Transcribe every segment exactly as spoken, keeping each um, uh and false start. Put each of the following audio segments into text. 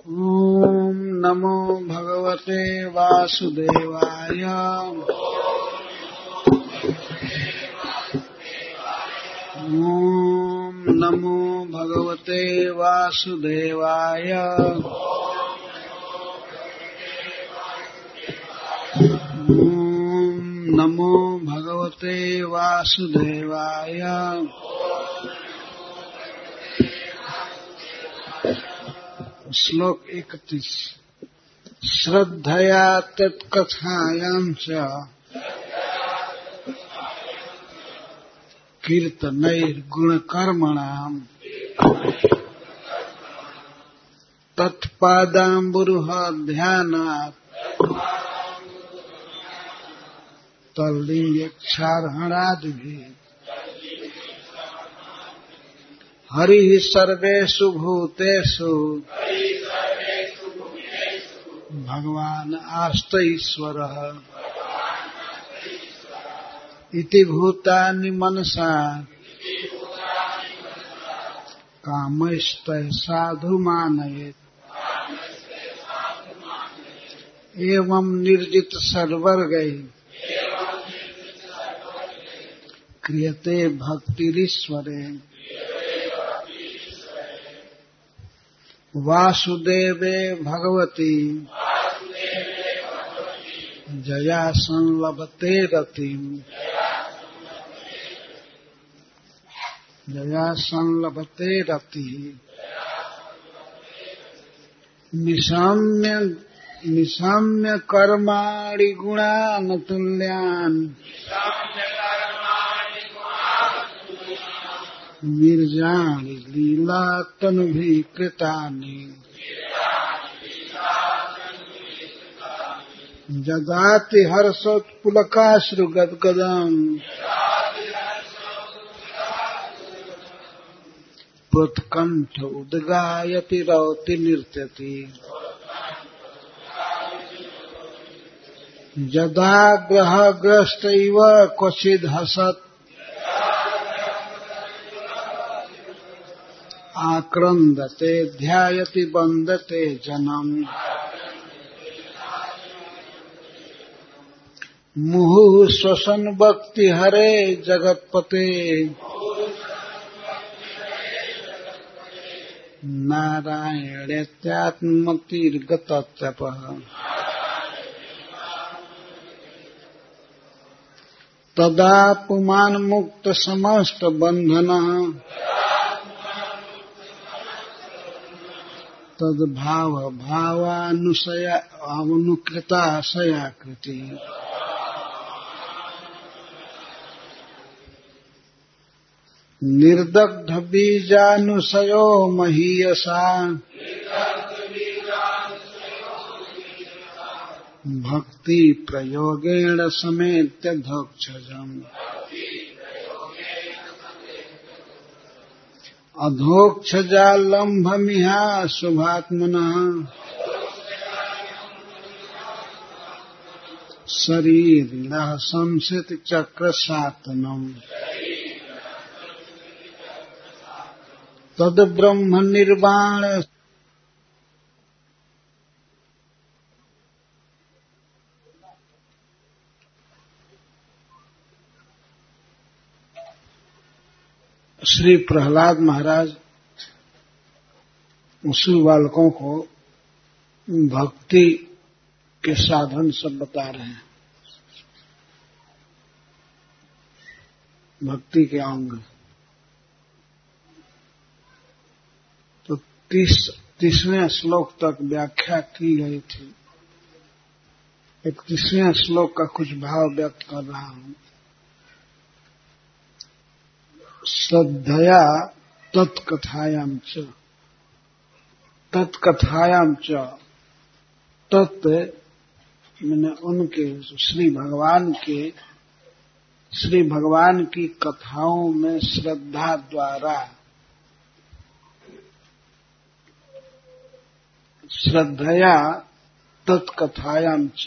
ओम नमो भगवते वासुदेवाय। ओम नमो भगवते वासुदेवाय। ओम नमो भगवते वासुदेवाय। श्लोक इकतीस। श्रद्धया तत्कथायां च कीर्तनैर्गुणकर्मणाम् तत्पादाम्बुरुह ध्यानात् तल्लिङ्गेक्षार्हणादिभिः हरिः सर्वेषु भूतेषु भगवान् आस्त ईश्वरः इति भूतानि मनसा कामैस्तैः साधु मानयेत्। एवं निर्जित सर्वर्गैः क्रियते भक्तिरीश्वरे। वासुदेवे भगवती जया संलभते रतिम्। जया संलभते रतिः। निशाम्य निशाम्य कर्माणि गुणान् तुल्यान् वीर्याणि लीला तनुभिः कृतानि। जगाति हर्षोत्पुलकाश्रुगद्गदम् त्वत्कण्ठ उद्गायति रौति नृत्यति। यदा ग्रहग्रस्त इव क्वचिद् हसत् आक्रन्दते ध्यायति वन्दते जनम्। मुहुः श्वसन् भक्ति हरे जगत्पते नारायणेत्यात्मतिर्गततपः। तदा पुमान् मुक्त समस्त बन्धनः तद्भाव भावानुसया अनुकृता सयाकृति। निर्दग्ध बीजानुसयो महीयसा भक्ति प्रयोगेण समेत्य धोक्षजम्। अधोक्षजालम्भमिहा शुभात्मनः शरीरिणः संसित चक्रसातनम्। तद ब्रह्म निर्वाण श्री प्रहलाद महाराज उसी बालकों को भक्ति के साधन सब बता रहे हैं। भक्ति के अंग तो तीस तीसवें श्लोक तक व्याख्या की गई थी। इकतीसवें श्लोक का कुछ भाव व्यक्त कर रहा हूं। श्रद्धया तत्कथायां च तत्कथायां च तत् मैंने उनके श्री भगवान के श्री भगवान की कथाओं में श्रद्धा द्वारा श्रद्धया तत्कथायां च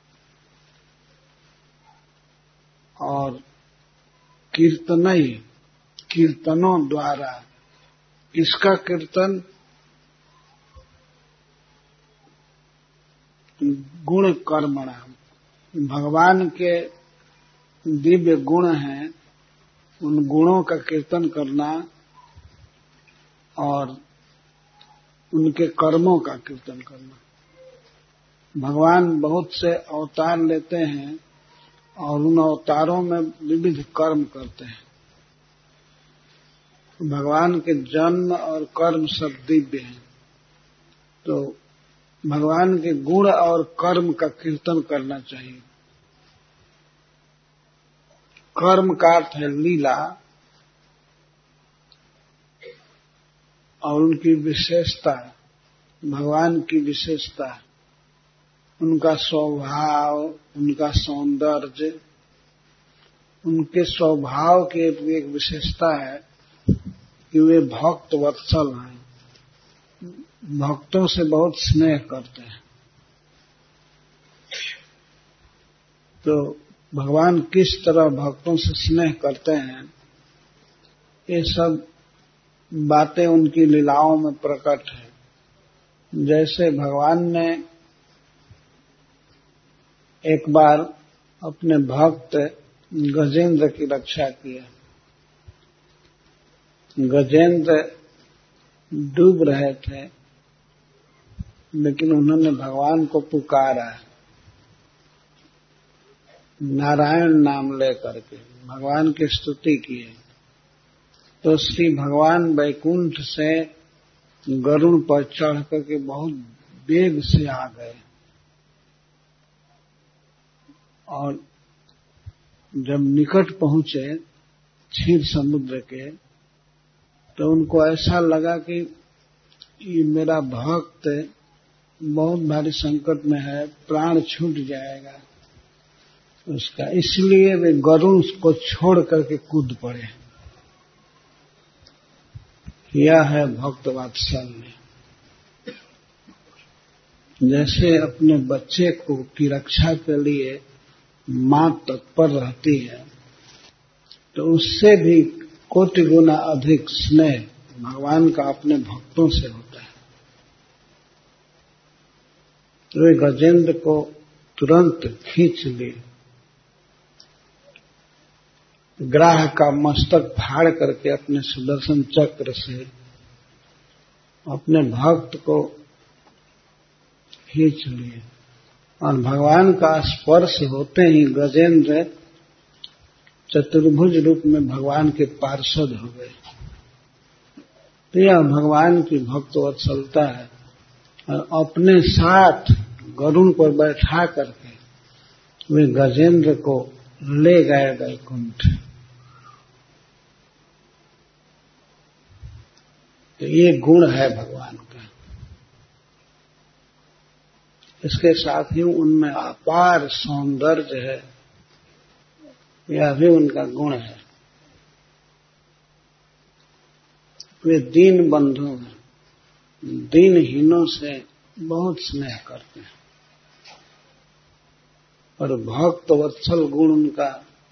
और कीर्तनई कीर्तनों द्वारा। किसका कीर्तन? गुण कर्मणाम, भगवान के दिव्य गुण हैं, उन गुणों का कीर्तन करना और उनके कर्मों का कीर्तन करना। भगवान बहुत से अवतार लेते हैं और उन अवतारों में विविध कर्म करते हैं। भगवान के जन्म और कर्म सब दिव्य हैं, तो भगवान के गुण और कर्म का कीर्तन करना चाहिए। कर्म का अर्थ है लीला और उनकी विशेषता, भगवान की विशेषता, उनका स्वभाव, उनका सौंदर्य, उनके स्वभाव की एक विशेषता है कि वे भक्त वत्सल हैं, भक्तों से बहुत स्नेह करते हैं। तो भगवान किस तरह भक्तों से स्नेह करते हैं, ये सब बातें उनकी लीलाओं में प्रकट है। जैसे भगवान ने एक बार अपने भक्त गजेंद्र की रक्षा किया। गजेंद्र डूब रहे थे, लेकिन उन्होंने भगवान को पुकारा, नारायण नाम लेकर के भगवान की स्तुति की। तो श्री भगवान वैकुंठ से गरुड़ पर चढ़ करके बहुत वेग से आ गए और जब निकट पहुंचे क्षीर समुद्र के, तो उनको ऐसा लगा कि ये मेरा भक्त बहुत भारी संकट में है, प्राण छूट जाएगा उसका, इसलिए वे गरुड़ को छोड़ करके कूद पड़े। यह है भक्त वात्सल्य। जैसे अपने बच्चे को की रक्षा के लिए मां तत्पर रहती है, तो उससे भी कोटि गुना अधिक स्नेह भगवान का अपने भक्तों से होता है। तो वे गजेंद्र को तुरंत खींच लिए, ग्राह का मस्तक फाड़ करके अपने सुदर्शन चक्र से अपने भक्त को खींच लिए और भगवान का स्पर्श होते ही गजेंद्र चतुर्भुज रूप में भगवान के पार्षद हो गए। तो यह भगवान की भक्त वत्सलता है। और अपने साथ गरुड़ पर बैठा करके वे गजेंद्र को ले गए वैकुंठ। तो ये गुण है भगवान का। इसके साथ ही उनमें अपार सौंदर्य है, यह भी उनका गुण है। वे दीन बंधु हैं, दीनहीनों से बहुत स्नेह करते हैं और भक्त वत्सल गुण उनका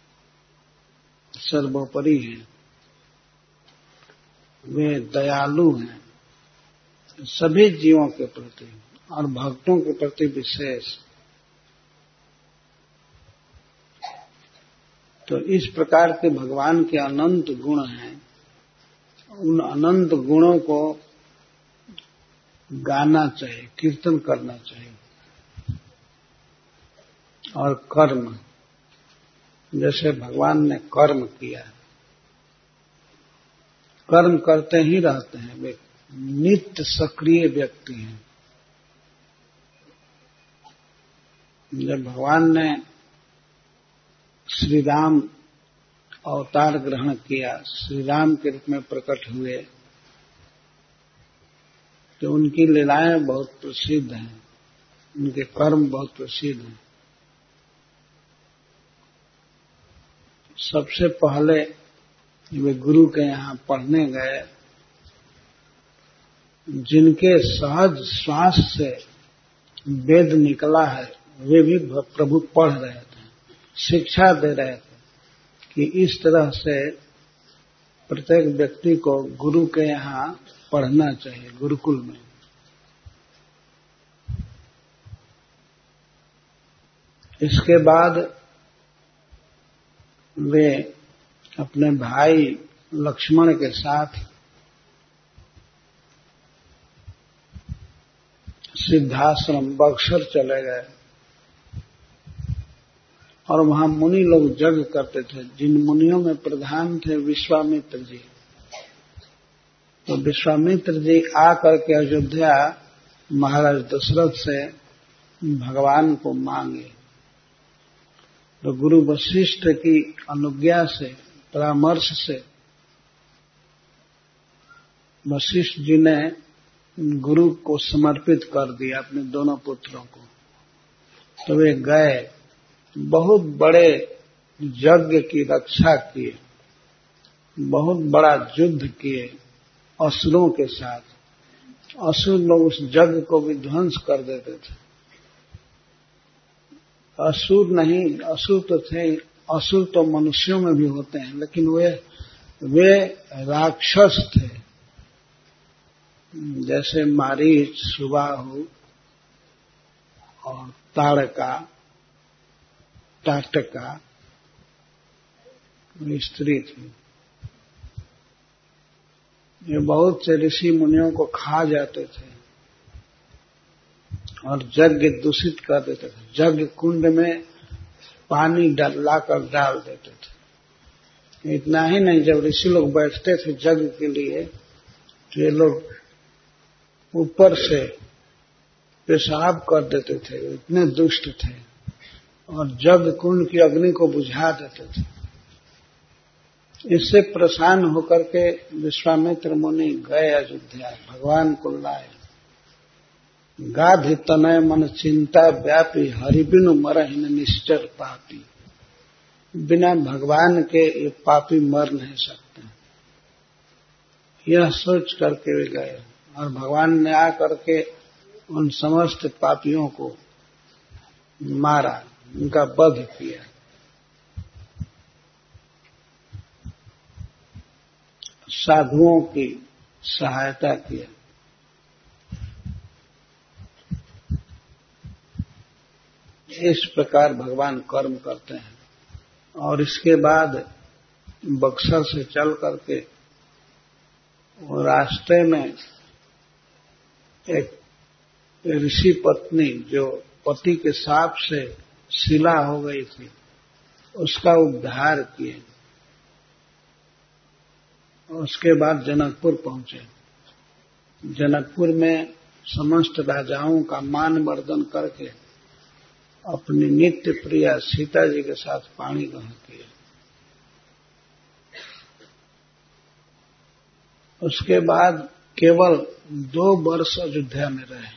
सर्वोपरि है। वे दयालु हैं सभी जीवों के प्रति और भक्तों के प्रति विशेष। तो इस प्रकार के भगवान के अनंत गुण हैं। उन अनंत गुणों को गाना चाहिए, कीर्तन करना चाहिए। और कर्म, जैसे भगवान ने कर्म किया, कर्म करते ही रहते हैं, वे नित्य सक्रिय व्यक्ति हैं। जब भगवान ने श्री राम अवतार ग्रहण किया, श्री राम के रूप में प्रकट हुए, तो उनकी लीलाएं बहुत प्रसिद्ध हैं, उनके कर्म बहुत प्रसिद्ध हैं। सबसे पहले वे गुरु के यहाँ पढ़ने गए, जिनके सहज श्वास से वेद निकला है, वे भी प्रभु पढ़ रहे थे, शिक्षा दे रहे थे कि इस तरह से प्रत्येक व्यक्ति को गुरु के यहाँ पढ़ना चाहिए, गुरुकुल में। इसके बाद वे अपने भाई लक्ष्मण के साथ सिद्धाश्रम बक्सर चले गए और वहां मुनि लोग यज्ञ करते थे। जिन मुनियों में प्रधान थे विश्वामित्र जी। तो विश्वामित्र जी आकर के अयोध्या महाराज दशरथ से भगवान को मांगे। तो गुरु वशिष्ठ की अनुज्ञा से, परामर्श से वशिष्ठ जी ने गुरु को समर्पित कर दिया अपने दोनों पुत्रों को। तो वे गए, बहुत बड़े यज्ञ की रक्षा किए, बहुत बड़ा युद्ध किए असुरों के साथ। असुर लोग उस यज्ञ को विध्वंस कर देते थे। असुर नहीं, असुर तो थे, असुर तो मनुष्यों में भी होते हैं, लेकिन वे वे राक्षस थे। जैसे मारीच, सुबाहु और ताड़का, टाटका स्त्री थी। ये बहुत से ऋषि मुनियों को खा जाते थे और यज्ञ दूषित कर देते थे। यज्ञ कुंड में पानी लाकर डाल देते थे। इतना ही नहीं, जब ऋषि लोग बैठते थे यज्ञ के लिए तो ये लोग ऊपर से पेशाब कर देते थे। इतने दुष्ट थे और यज्ञ कुंड की अग्नि को बुझा देते थे। इससे प्रसन्न होकर के विश्वामित्र मुनि गए अयोध्या, भगवान को लाए। गाधि तनय मन चिंता व्यापी, हरि बिनु मरहिन निश्चर पापी। बिना भगवान के ये पापी मर नहीं सकते। यह सोच करके वे गए और भगवान ने आकर के उन समस्त पापियों को मारा, उनका वध किया। साधुओं की सहायता किया। इस प्रकार भगवान कर्म करते हैं। और इसके बाद बक्सर से चल करके रास्ते में एक ऋषि पत्नी जो पति के साप से शिला हो गई थी, उसका उद्धार किए। उसके बाद जनकपुर पहुंचे। जनकपुर में समस्त राजाओं का मान वर्धन करके अपनी नित्य प्रिया सीता जी के साथ पाणी ग्रहण किए। उसके बाद केवल दो वर्ष अयोध्या में रहे।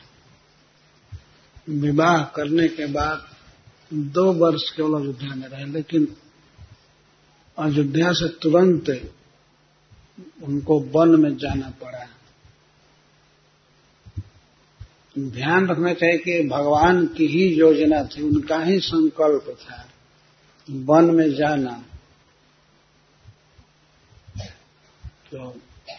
विवाह करने के बाद दो वर्ष केवल अयोध्या में रहे, लेकिन अयोध्या से तुरंत उनको वन में जाना पड़ा। ध्यान रखना चाहिए कि भगवान की ही योजना थी, उनका ही संकल्प था वन में जाना। तो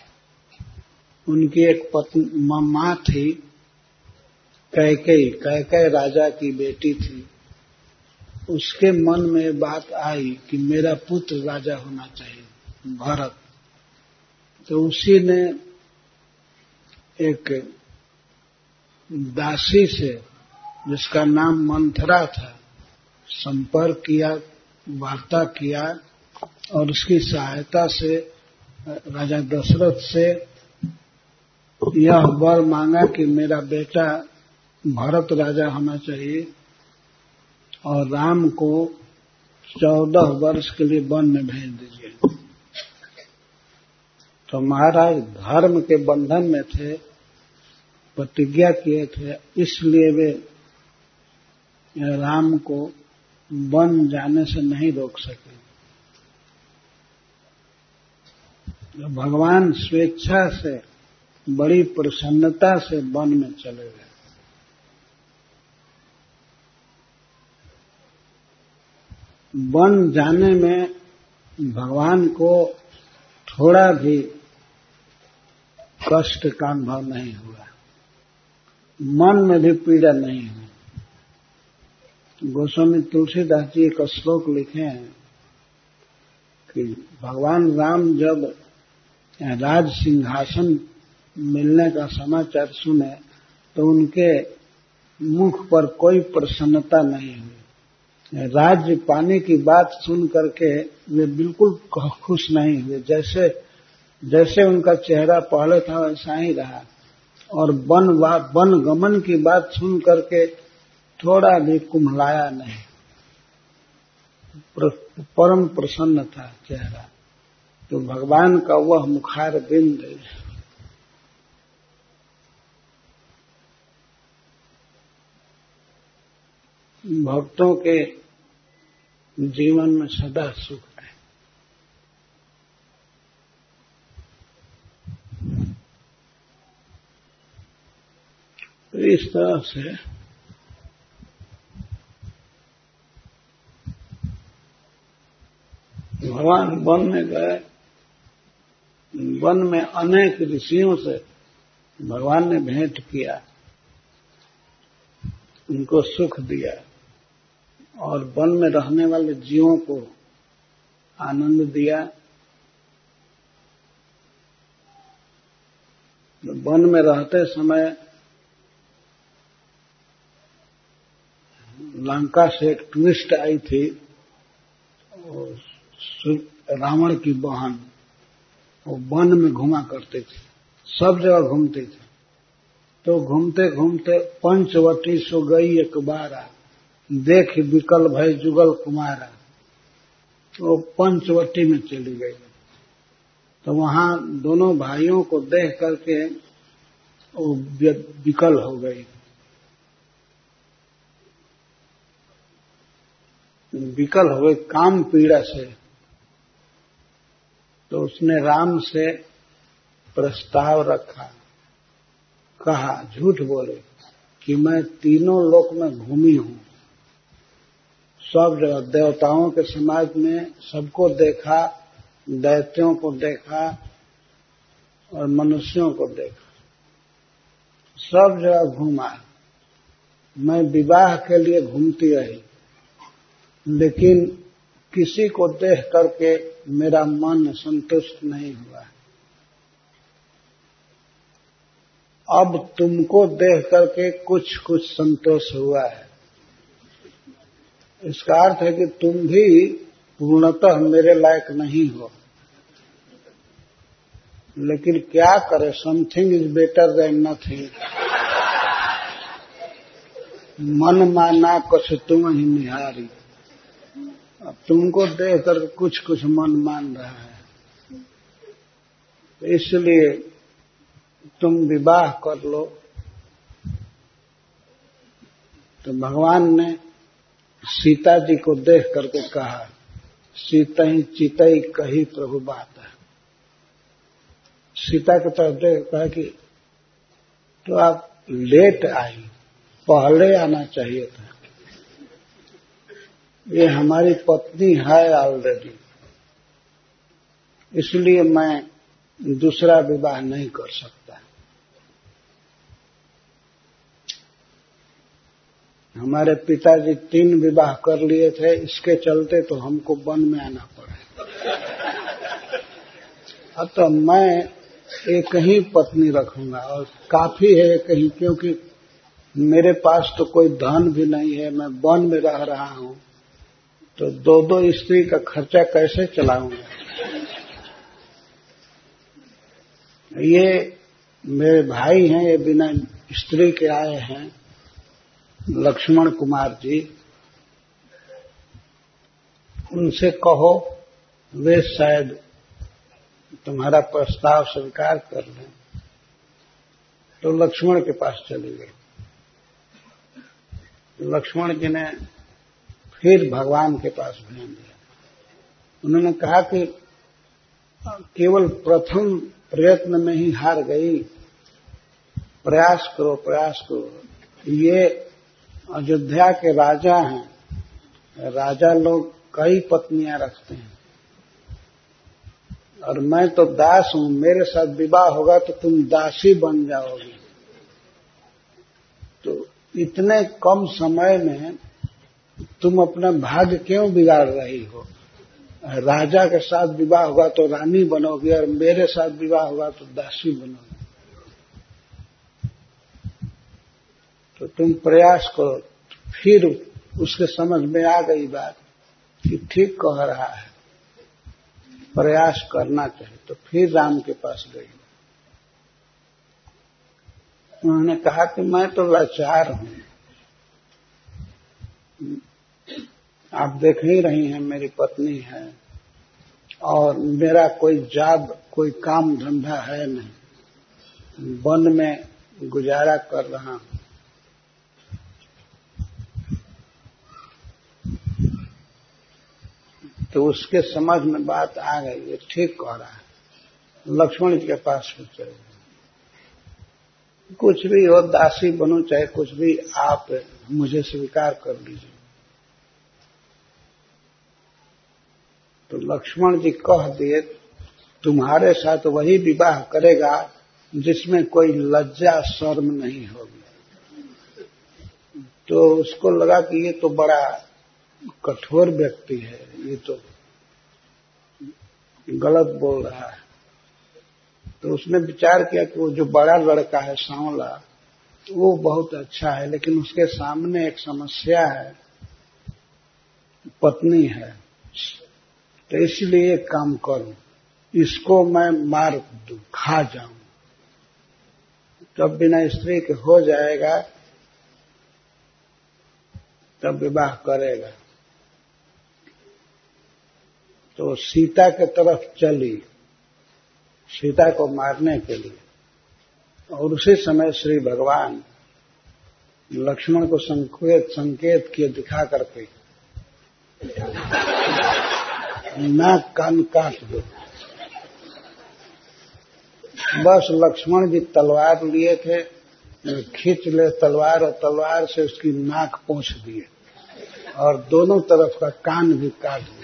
उनकी एक पत्नी मां थी कैकेयी, कैकेयी राजा की बेटी थी। उसके मन में बात आई कि मेरा पुत्र राजा होना चाहिए, भरत। तो उसी ने एक दासी से, जिसका नाम मंथरा था, संपर्क किया, वार्ता किया और उसकी सहायता से राजा दशरथ से यह वर मांगा कि मेरा बेटा भरत राजा होना चाहिए और राम को चौदह वर्ष के लिए वन में भेज दीजिए। तो महाराज धर्म के बंधन में थे, प्रतिज्ञा किए थे, इसलिए वे राम को वन जाने से नहीं रोक सके। भगवान स्वेच्छा से, बड़ी प्रसन्नता से वन में चले गए। वन जाने में भगवान को थोड़ा भी कष्ट का अनुभव नहीं हुआ, मन में भी पीड़ा नहीं हुई। गोस्वामी तुलसीदास जी एक श्लोक लिखे हैं कि भगवान राम जब राज सिंहासन मिलने का समाचार सुने तो उनके मुख पर कोई प्रसन्नता नहीं हुई। राज्य पाने की बात सुन करके वे बिल्कुल खुश नहीं हुए। जैसे जैसे उनका चेहरा पहले था वैसा ही रहा। और वन वन गमन की बात सुन करके थोड़ा भी कुम्हलाया नहीं, परम प्रसन्न था चेहरा। तो भगवान का वह मुखार बिंद भक्तों के जीवन में सदा सुख है। तो इस तरह से भगवान वन में गए। वन में अनेक ऋषियों से भगवान ने भेंट किया, उनको सुख दिया और वन में रहने वाले जीवों को आनंद दिया। वन में रहते समय लंका से एक टूरिस्ट आई थी, और रावण की बहन, वो वन में घुमा करते थे, सब जगह घूमते थे। तो घूमते घूमते पंचवटी सो गई एक बारा, देख विकल भय जुगल कुमारा। तो पंचवटी में चली गई। तो वहां दोनों भाइयों को देख करके वो विकल हो गई। विकल हो गई काम पीड़ा से। तो उसने राम से प्रस्ताव रखा, कहा, झूठ बोले कि मैं तीनों लोक में घूमी हूं, सब जगह देवताओं के समाज में सबको देखा, दैत्यों को देखा और मनुष्यों को देखा, सब जगह घूमा। मैं विवाह के लिए घूमती रही, लेकिन किसी को देख करके मेरा मन संतुष्ट नहीं हुआ। अब तुमको देख करके कुछ कुछ संतोष हुआ है। इसका अर्थ है कि तुम भी पूर्णतः मेरे लायक नहीं हो, लेकिन क्या करे, something is better than nothing. मन माना कुछ तुम ही निहारी। अब तुमको देख कर कुछ कुछ मन मान रहा है, इसलिए तुम विवाह कर लो। तो भगवान ने सीता जी को देख करके कहा, सीता ही चितई कही प्रभु बात है। सीता की तरफ देख कहा कि तो आप लेट आई, पहले आना चाहिए था, ये हमारी पत्नी है ऑलरेडी, इसलिए मैं दूसरा विवाह नहीं कर सकता। हमारे पिताजी तीन विवाह कर लिए थे, इसके चलते तो हमको वन में आना पड़ा। अब तो मैं एक ही पत्नी रखूंगा और काफी है एक ही, क्योंकि मेरे पास तो कोई धन भी नहीं है, मैं वन में रह रहा हूं, तो दो दो स्त्री का खर्चा कैसे चलाऊंगा। ये मेरे भाई हैं, ये बिना स्त्री के आए हैं, लक्ष्मण कुमार जी, उनसे कहो वे शायद तुम्हारा प्रस्ताव स्वीकार कर लें। तो लक्ष्मण के पास चली गई। लक्ष्मण जी ने फिर भगवान के पास भेज दिया। उन्होंने कहा कि केवल प्रथम प्रयत्न में ही हार गई, प्रयास करो प्रयास करो। ये अयोध्या के राजा हैं, राजा लोग कई पत्नियां रखते हैं और मैं तो दास हूं, मेरे साथ विवाह होगा तो तुम दासी बन जाओगी। तो इतने कम समय में तुम अपना भाग्य क्यों बिगाड़ रही हो? राजा के साथ विवाह होगा तो रानी बनोगी और मेरे साथ विवाह होगा तो दासी बनोगी। तो तुम प्रयास करो। फिर उसके समझ में आ गई बात कि ठीक कह रहा है, प्रयास करना चाहिए। तो फिर राम के पास गई। उन्होंने कहा कि मैं तो लाचार हूं, आप देख ही रही हैं मेरी पत्नी है और मेरा कोई जॉब, कोई काम धंधा है नहीं, वन में गुजारा कर रहा हूं। तो उसके समझ में बात आ गई, ये ठीक कह रहा है। लक्ष्मण जी के पास फिर चले गए। कुछ भी हो, दासी बनो चाहे कुछ भी, आप मुझे स्वीकार कर लीजिए। तो लक्ष्मण जी कह दिए, तुम्हारे साथ वही विवाह करेगा जिसमें कोई लज्जा शर्म नहीं होगी। तो उसको लगा कि ये तो बड़ा कठोर व्यक्ति है, ये तो गलत बोल रहा है। तो उसने विचार किया कि वो जो बड़ा लड़का है सांवला, वो बहुत अच्छा है, लेकिन उसके सामने एक समस्या है, पत्नी है। तो इसलिए एक काम करूं, इसको मैं मार दूं, खा जाऊं, तब बिना स्त्री के हो जाएगा, तब विवाह करेगा। तो सीता के तरफ चली, सीता को मारने के लिए। और उसी समय श्री भगवान लक्ष्मण को संकेत संकेत किए, दिखा करके नाक कान काट दो। बस लक्ष्मण जी तलवार लिए थे, खींच ले तलवार और तलवार से उसकी नाक पोंछ दिए और दोनों तरफ का कान भी काट दिए।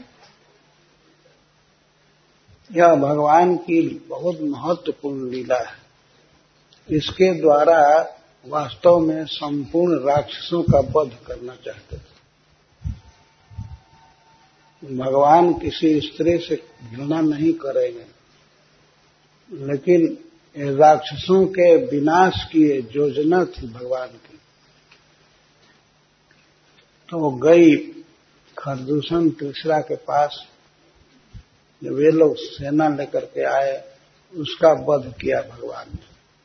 यह भगवान की बहुत महत्वपूर्ण लीला है। इसके द्वारा वास्तव में संपूर्ण राक्षसों का वध करना चाहते थे। भगवान किसी स्त्री से घृणा नहीं करेंगे, लेकिन राक्षसों के विनाश की योजना थी भगवान की। तो गई खरदूषण तीसरा के पास, जब वे लोग सेना लेकर के आए, उसका वध किया भगवान ने।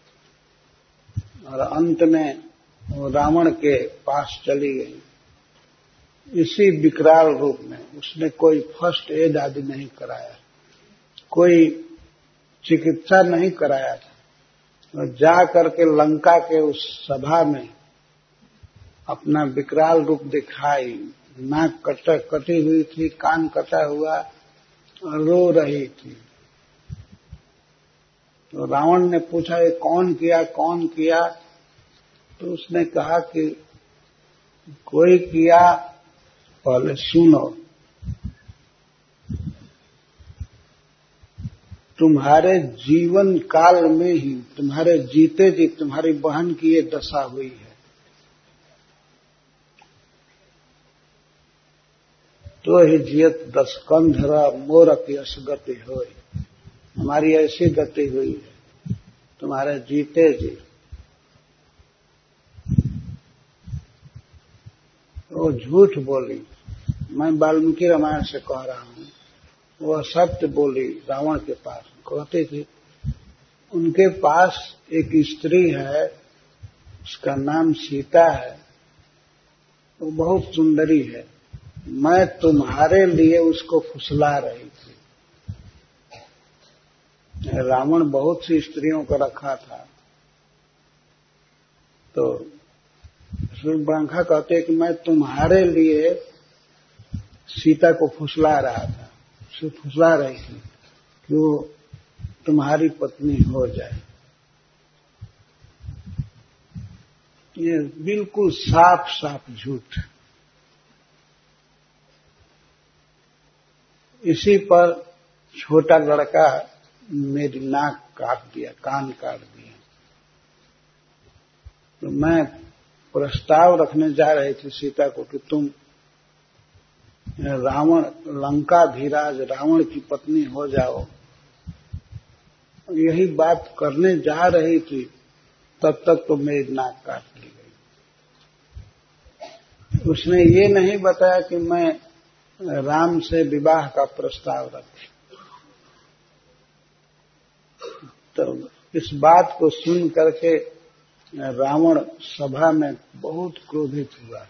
और अंत में वो रावण के पास चली गई इसी विकराल रूप में। उसने कोई फर्स्ट एड आदि नहीं कराया, कोई चिकित्सा नहीं कराया था। और जा करके लंका के उस सभा में अपना विकराल रूप दिखाई। नाक कट कटी हुई थी, कान कटा हुआ, और रो रही थी। तो रावण ने पूछा, ये कौन किया, कौन किया? तो उसने कहा कि कोई किया, पहले सुनो। तुम्हारे जीवन काल में ही, तुम्हारे जीते जी तुम्हारी बहन की ये दशा हुई है। तो ही जियत दस्कंधर मोरक यश गति होई, हमारी ऐसी गति हुई है तुम्हारे जीते जी। वो झूठ बोली, मैं वाल्मीकि रामायण से कह रहा हूं। वो सत्य बोली रावण के पास। कहते थे उनके पास एक स्त्री है, उसका नाम सीता है, वो बहुत सुंदरी है, मैं तुम्हारे लिए उसको फुसला रही थी। रावण बहुत सी स्त्रियों को रखा था। तो सूर्यपंखा कहते कि मैं तुम्हारे लिए सीता को फुसला रहा था, उसे फुसला रही थी कि वो तुम्हारी पत्नी हो जाए। ये बिल्कुल साफ साफ झूठ। इसी पर छोटा लड़का मेरी नाक काट दिया, कान काट दिया। तो मैं प्रस्ताव रखने जा रही थी सीता को कि तुम रावण लंकाधीराज रावण की पत्नी हो जाओ, यही बात करने जा रही थी तब तक तो मेरी नाक काट ली गई। उसने ये नहीं बताया कि मैं राम से विवाह का प्रस्ताव रखी। तो इस बात को सुन करके रावण सभा में बहुत क्रोधित हुआ।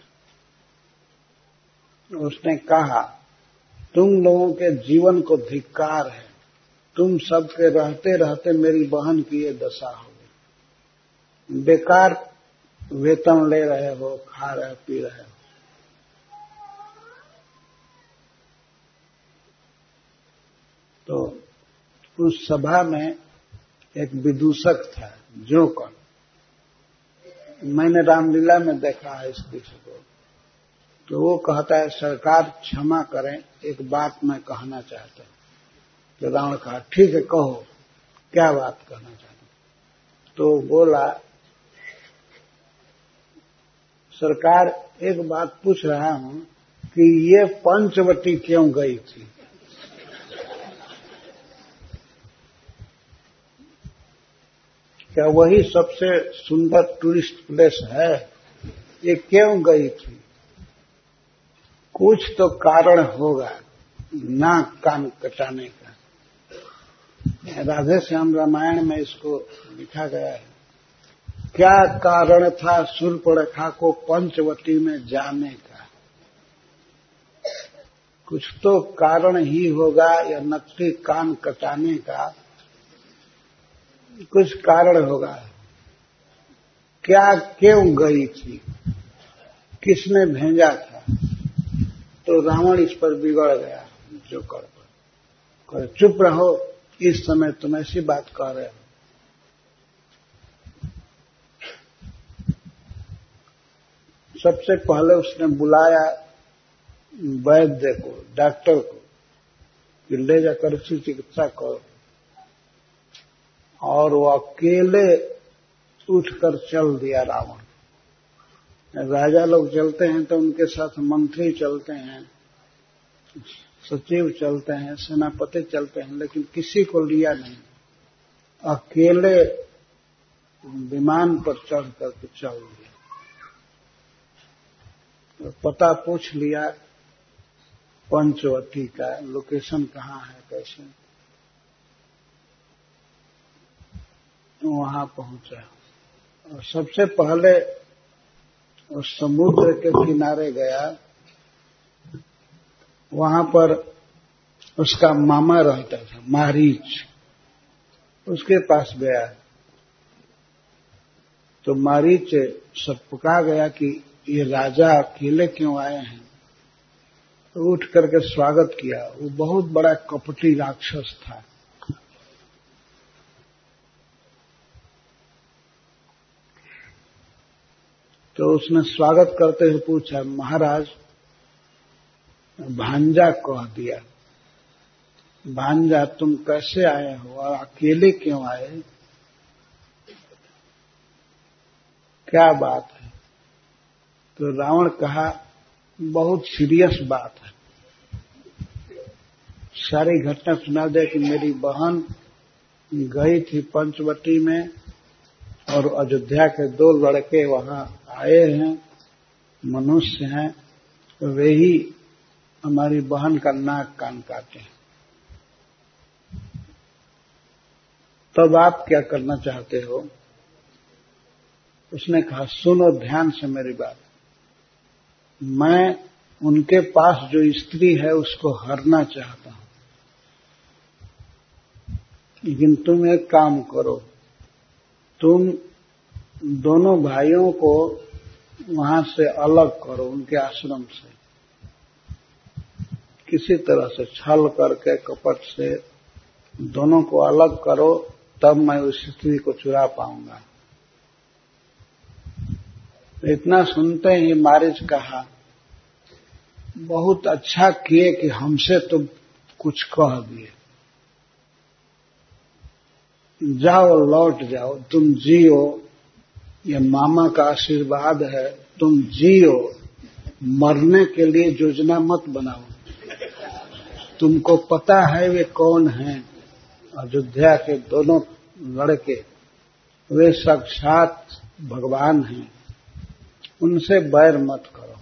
उसने कहा, तुम लोगों के जीवन को धिक्कार है, तुम सबके रहते रहते मेरी बहन की ये दशा हो गई। बेकार वेतन ले रहे हो, खा रहे पी रहे हो। तो उस सभा में एक विदूषक था, जोकर। मैंने रामलीला में देखा है इस दृश्य को। तो वो कहता है, सरकार क्षमा करें, एक बात मैं कहना चाहता हूं। तो रावण कहा, ठीक है कहो, क्या बात कहना चाहते हैं? तो बोला, सरकार एक बात पूछ रहा हूं कि ये पंचवटी क्यों गई थी? क्या वही सबसे सुंदर टूरिस्ट प्लेस है? ये क्यों गई थी? कुछ तो कारण होगा नाक कान कटाने का। राधे श्याम रामायण में इसको लिखा गया है। क्या कारण था शूर्पणखा को पंचवटी में जाने का? कुछ तो कारण ही होगा, या नकली कान कटाने का कुछ कारण होगा। क्या क्यों गई थी? किसने भेजा था? तो रावण इस पर बिगड़ गया, जो कर पर चुप रहो, इस समय तुम ऐसी बात कह रहे हो। सबसे पहले उसने बुलाया वैद्य को, डॉक्टर को, कि ले जाकर उसकी चिकित्सा करो। और वो अकेले उठकर चल दिया रावण। राजा लोग चलते हैं तो उनके साथ मंत्री चलते हैं, सचिव चलते हैं, सेनापति चलते हैं, लेकिन किसी को लिया नहीं। अकेले विमान पर चढ़ करके चल दिया। तो पता पूछ लिया पंचवटी का, लोकेशन कहाँ है, कैसे। वहां पहुंचा और सबसे पहले उस समुद्र के किनारे गया। वहां पर उसका मामा रहता था, मारीच, उसके पास गया। तो मारीच सटपका गया कि ये राजा अकेले क्यों आए हैं। तो उठ करके स्वागत किया। वो बहुत बड़ा कपटी राक्षस था। तो उसने स्वागत करते हुए पूछा, महाराज भांजा कह दिया, भांजा तुम कैसे आए हो और अकेले क्यों आए, क्या बात है? तो रावण कहा, बहुत सीरियस बात है। सारी घटना सुना दे कि मेरी बहन गई थी पंचवटी में और अयोध्या के दो लड़के वहां आए हैं, मनुष्य हैं, तो वे ही हमारी बहन का नाक कान काटे हैं। तब आप क्या करना चाहते हो? उसने कहा, सुनो ध्यान से मेरी बात। मैं उनके पास जो स्त्री है उसको हरना चाहता हूं, लेकिन तुम एक काम करो, तुम दोनों भाइयों को वहां से अलग करो, उनके आश्रम से किसी तरह से छल करके, कपट से दोनों को अलग करो, तब मैं उस स्त्री को चुरा पाऊंगा। इतना सुनते ही मारीच कहा, बहुत अच्छा किए कि हमसे तो कुछ कह दिए। जाओ, लौट जाओ, तुम जियो, ये मामा का आशीर्वाद है, तुम जियो, मरने के लिए योजना मत बनाओ। तुमको पता है वे कौन हैं? अयोध्या के दोनों लड़के वे साक्षात भगवान हैं। उनसे बैर मत करो,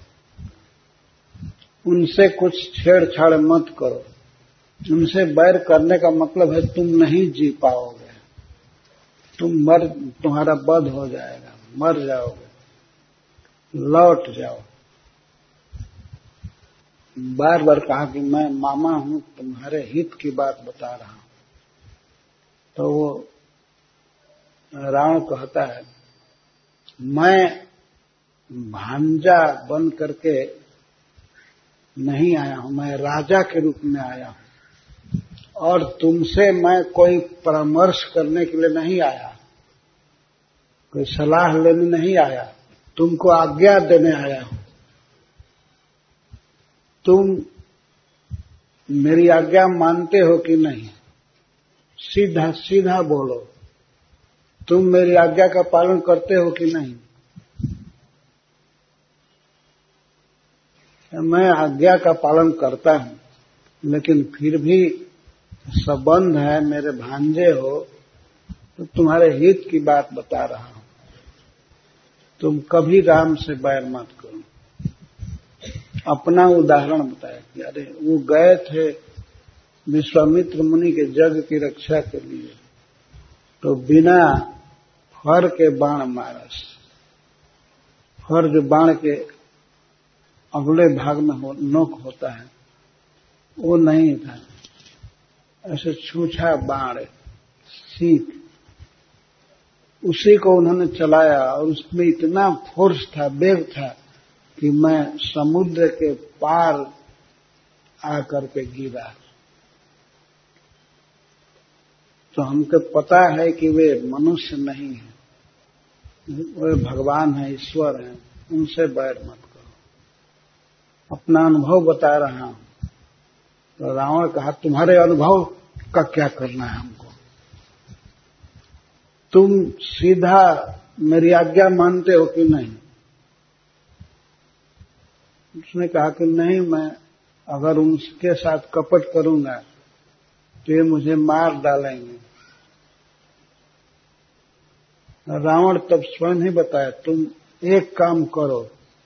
उनसे कुछ छेड़छाड़ मत करो। उनसे बैर करने का मतलब है तुम नहीं जी पाओगे, तुम मर तुम्हारा वध हो जाएगा, मर जाओगे, लौट जाओ। बार बार कहा कि मैं मामा हूं, तुम्हारे हित की बात बता रहा हूं। तो वो रावण कहता है मैं भांजा बन करके नहीं आया हूं, मैं राजा के रूप में आया हूं और तुमसे मैं कोई परामर्श करने के लिए नहीं आया, कोई सलाह लेने नहीं आया, तुमको आज्ञा देने आया हूं। तुम मेरी आज्ञा मानते हो कि नहीं? सीधा सीधा बोलो, तुम मेरी आज्ञा का पालन करते हो कि नहीं? मैं आज्ञा का पालन करता हूं, लेकिन फिर भी संबंध है, मेरे भांजे हो, तो तुम्हारे हित की बात बता रहा हूं। तुम कभी राम से बैर मत करो। अपना उदाहरण बताया कि अरे वो गए थे विश्वामित्र मुनि के जग की रक्षा के लिए, तो बिना फर के बाण मारस। फर जो बाण के अगले भाग में हो, नोक होता है, वो नहीं था, ऐसे छूछा बाण सीख, उसी को उन्होंने चलाया और उसमें इतना फोर्स था, वेग था कि मैं समुद्र के पार आकर के गिरा। तो हमको पता है कि वे मनुष्य नहीं है, वे भगवान है, ईश्वर है, उनसे बैर मत करो। अपना अनुभव बता रहा हूं। तो रावण कहा तुम्हारे अनुभव का क्या करना है हमको? तुम सीधा मेरी आज्ञा मानते हो कि नहीं? उसने कहा कि नहीं, मैं अगर उनके साथ कपट करूंगा तो ये मुझे मार डालेंगे। रावण तब स्वयं ही बताया तुम एक काम करो,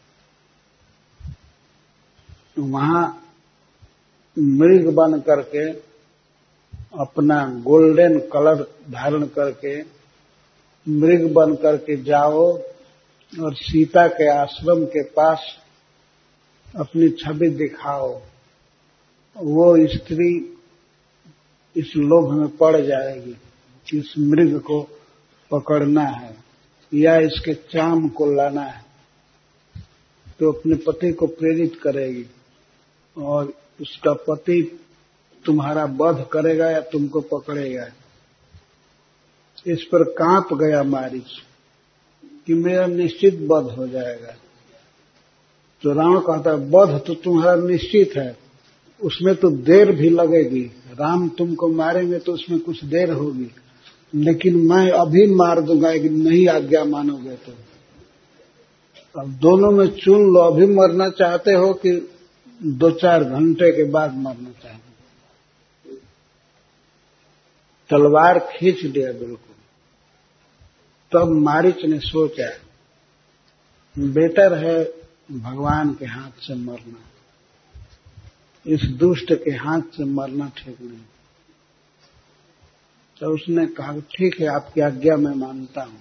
वहां मृग बन करके अपना गोल्डन कलर धारण करके मृग बन करके जाओ और सीता के आश्रम के पास अपनी छवि दिखाओ। वो स्त्री इस लोभ में पड़ जाएगी कि इस मृग को पकड़ना है या इसके चाम को लाना है, तो अपने पति को प्रेरित करेगी और उसका पति तुम्हारा वध करेगा या तुमको पकड़ेगा। इस पर कांप गया मारीच कि मेरा निश्चित वध हो जाएगा। तो रावण कहता है वध तो तुम्हारा निश्चित है, उसमें तो देर भी लगेगी। राम तुमको मारेंगे तो उसमें कुछ देर होगी, लेकिन मैं अभी मार दूंगा कि नहीं आज्ञा मानोगे तो। अब दोनों में चुन लो, अभी मरना चाहते हो कि दो चार घंटे के बाद मरना चाहते हो? तलवार खींच दिया बिल्कुल। तब मारीच ने सोचा बेटर है भगवान के हाथ से मरना, इस दुष्ट के हाथ से मरना ठीक नहीं। तो उसने कहा ठीक है, आपकी आज्ञा मैं मानता हूं।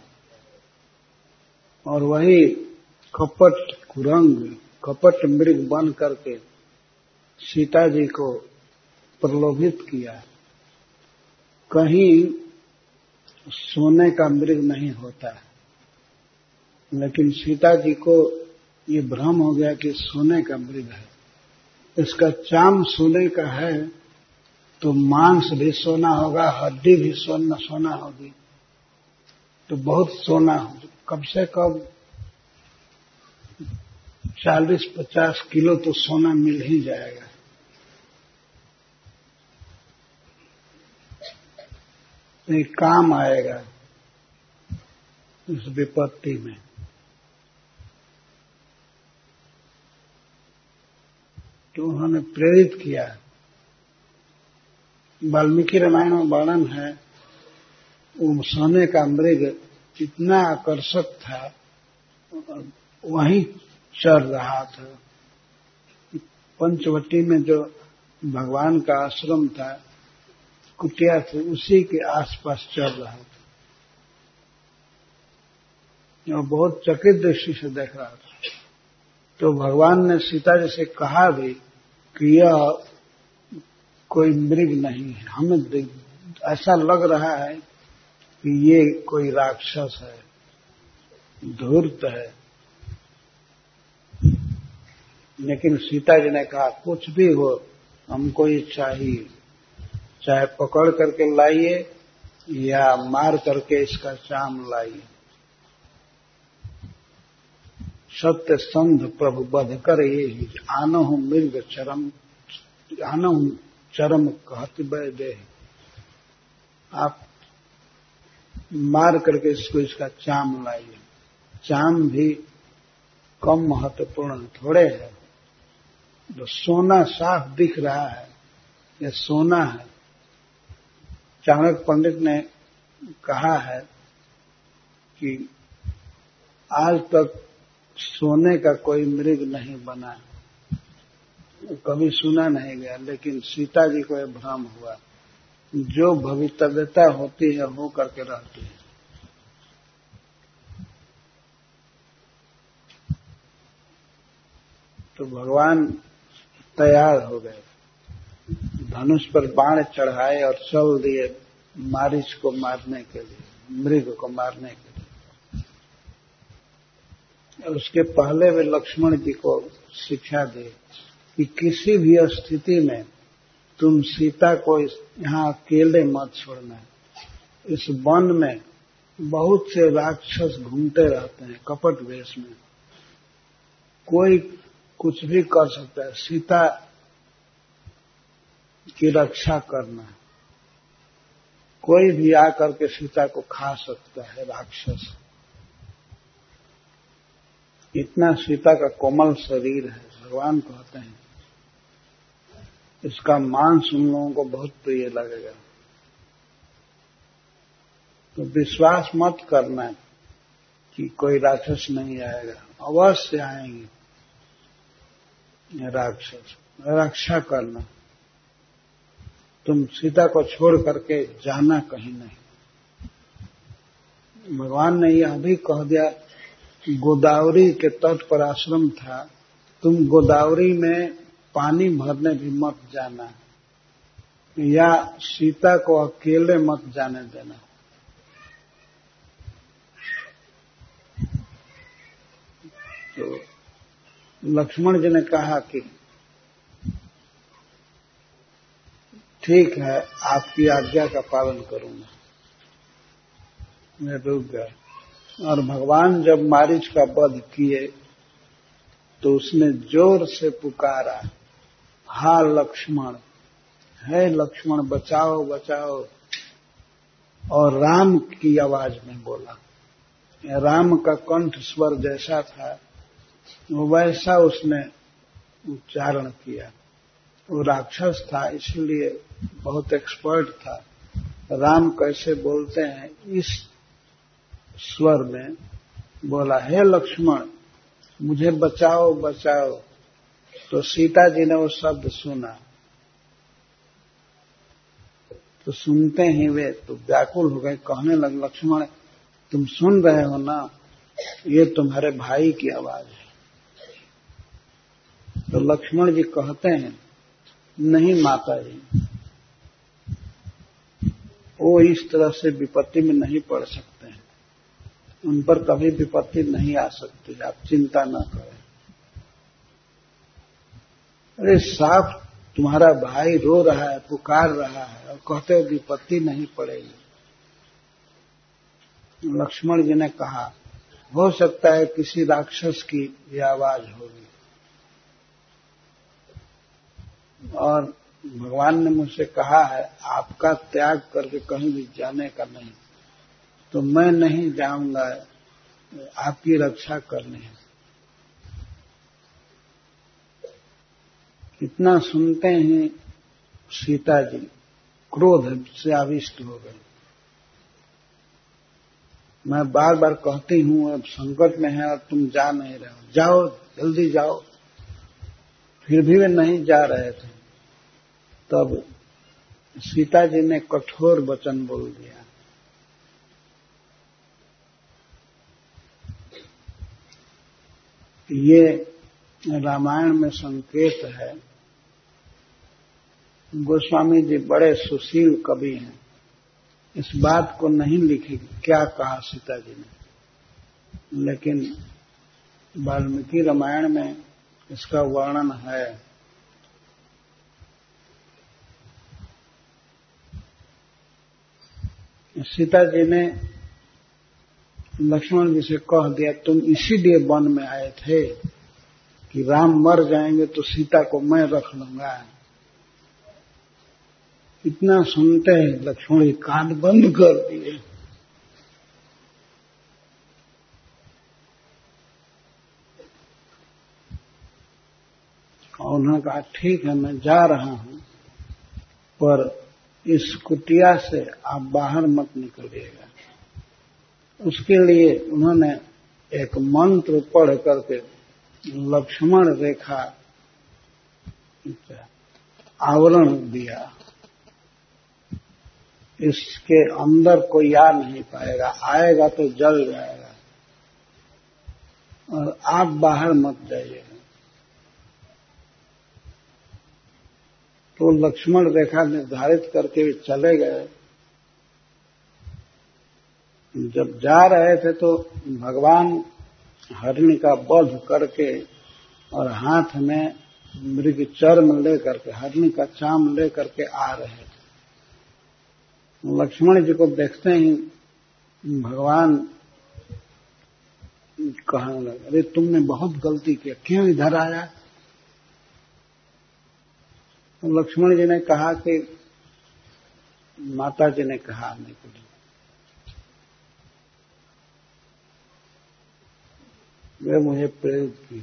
और वही कपट कुरंग, कपट मृग बन करके सीता जी को प्रलोभित किया। कहीं सोने का मृग नहीं होता है, लेकिन सीता जी को ये भ्रम हो गया कि सोने का मृग है, इसका चाम सोने का है तो मांस भी सोना होगा, हड्डी भी सोना सोना होगी, तो बहुत सोना हो, कम से कम चालीस पचास किलो तो सोना मिल ही जाएगा। ये काम आएगा इस विपत्ति में। तो उन्होंने प्रेरित किया वाल्मीकि रामायण में वर्णन है, वो सोने का मृग इतना आकर्षक था, वहीं चल रहा था। पंचवटी में जो भगवान का आश्रम था, कुटिया थी, उसी के आसपास चल रहा था। और बहुत चकित दृष्टि से देख रहा था। तो भगवान ने सीता जी से कहा भी कि यह कोई मृग नहीं है, हमें ऐसा लग रहा है कि ये कोई राक्षस है, धूर्त है। लेकिन सीता जी ने कहा कुछ भी हो, हमको ये चाहिए, चाहे पकड़ करके लाइए या मार करके इसका चाम लाइए। सत्य संध प्रभु बध कर ये ही आनहु मृग चरम आनहु चरम कहत बय दे। आप मार करके इसको इसका चाम लाइए। चाम भी कम महत्वपूर्ण थोड़े है। जो सोना साफ दिख रहा है, यह सोना है। चाणक्य पंडित ने कहा है कि आज तक सोने का कोई मृग नहीं बना, कभी सुना नहीं गया। लेकिन सीता जी को यह भ्रम हुआ, जो भवितव्यता होती है वो करके रहती है। तो भगवान तैयार हो गए, धनुष पर बाण चढ़ाए और चल दिए मारीच को मारने के लिए, मृग को मारने के लिए। और उसके पहले वे लक्ष्मण जी को शिक्षा दी कि किसी भी स्थिति में तुम सीता को यहाँ अकेले मत छोड़ना। इस वन में बहुत से राक्षस घूमते रहते हैं कपट वेश में, कोई कुछ भी कर सकता है। सीता की रक्षा करना, कोई भी आकर के सीता को खा सकता है राक्षस। इतना सीता का कोमल शरीर है, भगवान कहते हैं इसका मांस उन लोगों को बहुत प्रिय लगेगा। तो विश्वास मत करना कि कोई राक्षस नहीं आएगा, अवश्य आएंगे राक्षस। रक्षा करना, तुम सीता को छोड़ करके जाना कहीं नहीं। भगवान ने यह भी कह दिया, गोदावरी के तट पर आश्रम था, तुम गोदावरी में पानी भरने भी मत जाना, या सीता को अकेले मत जाने देना। तो लक्ष्मण जी ने कहा कि ठीक है, आपकी आज्ञा का पालन करूंगा। मैं रुक गया। और भगवान जब मारीच का वध किए तो उसने जोर से पुकारा, हा लक्ष्मण, है लक्ष्मण बचाओ बचाओ। और राम की आवाज में बोला। राम का कंठ स्वर जैसा था वैसा उसने उच्चारण किया। वो राक्षस था, इसलिए बहुत एक्सपर्ट था। राम कैसे बोलते हैं इस स्वर में बोला, हे लक्ष्मण मुझे बचाओ बचाओ। तो सीता जी ने वो शब्द सुना, तो सुनते ही वे तो व्याकुल हो गए, कहने लगे, लक्ष्मण तुम सुन रहे हो ना, ये तुम्हारे भाई की आवाज है। तो लक्ष्मण जी कहते हैं, नहीं माता जी, वो इस तरह से विपत्ति में नहीं पड़ सकते हैं, उन पर कभी विपत्ति नहीं आ सकती, आप चिंता न करें। अरे साफ तुम्हारा भाई रो रहा है, पुकार रहा है, और कहते हो विपत्ति नहीं पड़ेगी। लक्ष्मण जी ने कहा, हो सकता है किसी राक्षस की ये आवाज होगी, और भगवान ने मुझसे कहा है आपका त्याग करके कहीं भी जाने का नहीं, तो मैं नहीं जाऊंगा, आपकी रक्षा करनी है। कितना सुनते हैं सीता जी क्रोध से आविष्ट हो गई। मैं बार बार कहती हूं अब संकट में है और तुम जा नहीं रहे हो, जाओ जल्दी जाओ। फिर भी वे नहीं जा रहे थे। तब सीता जी ने कठोर वचन बोल दिया। ये रामायण में संकेत है। गोस्वामी जी बड़े सुशील कवि हैं, इस बात को नहीं लिखी क्या कहा सीता जी ने, लेकिन वाल्मीकि रामायण में इसका वर्णन है। सीता जी ने लक्ष्मण जी से कह दिया, तुम इसीलिए वन में आए थे कि राम मर जाएंगे तो सीता को मैं रख लूंगा। इतना सुनते हैं लक्ष्मण जी कान बंद कर दिए। और उन्होंने कहा ठीक है मैं जा रहा हूं, पर इस कुटिया से आप बाहर मत निकलिएगा। उसके लिए उन्होंने एक मंत्र पढ़ करके लक्ष्मण रेखा आवरण दिया। इसके अंदर कोई आ नहीं पाएगा, आएगा तो जल जाएगा और आप बाहर मत जाइएगा। तो लक्ष्मण रेखा निर्धारित करके वे चले गए। जब जा रहे थे तो भगवान हरिणी का वध करके और हाथ में मृग चर्म लेकर के, हरिणी का चाम लेकर के आ रहे थे। लक्ष्मण जी को देखते ही भगवान कहने लगे, अरे तुमने बहुत गलती की, क्यों इधर आया? तो लक्ष्मण जी ने कहा कि माता जी ने कहा आने के लिए। वे मुझे प्रेरित की,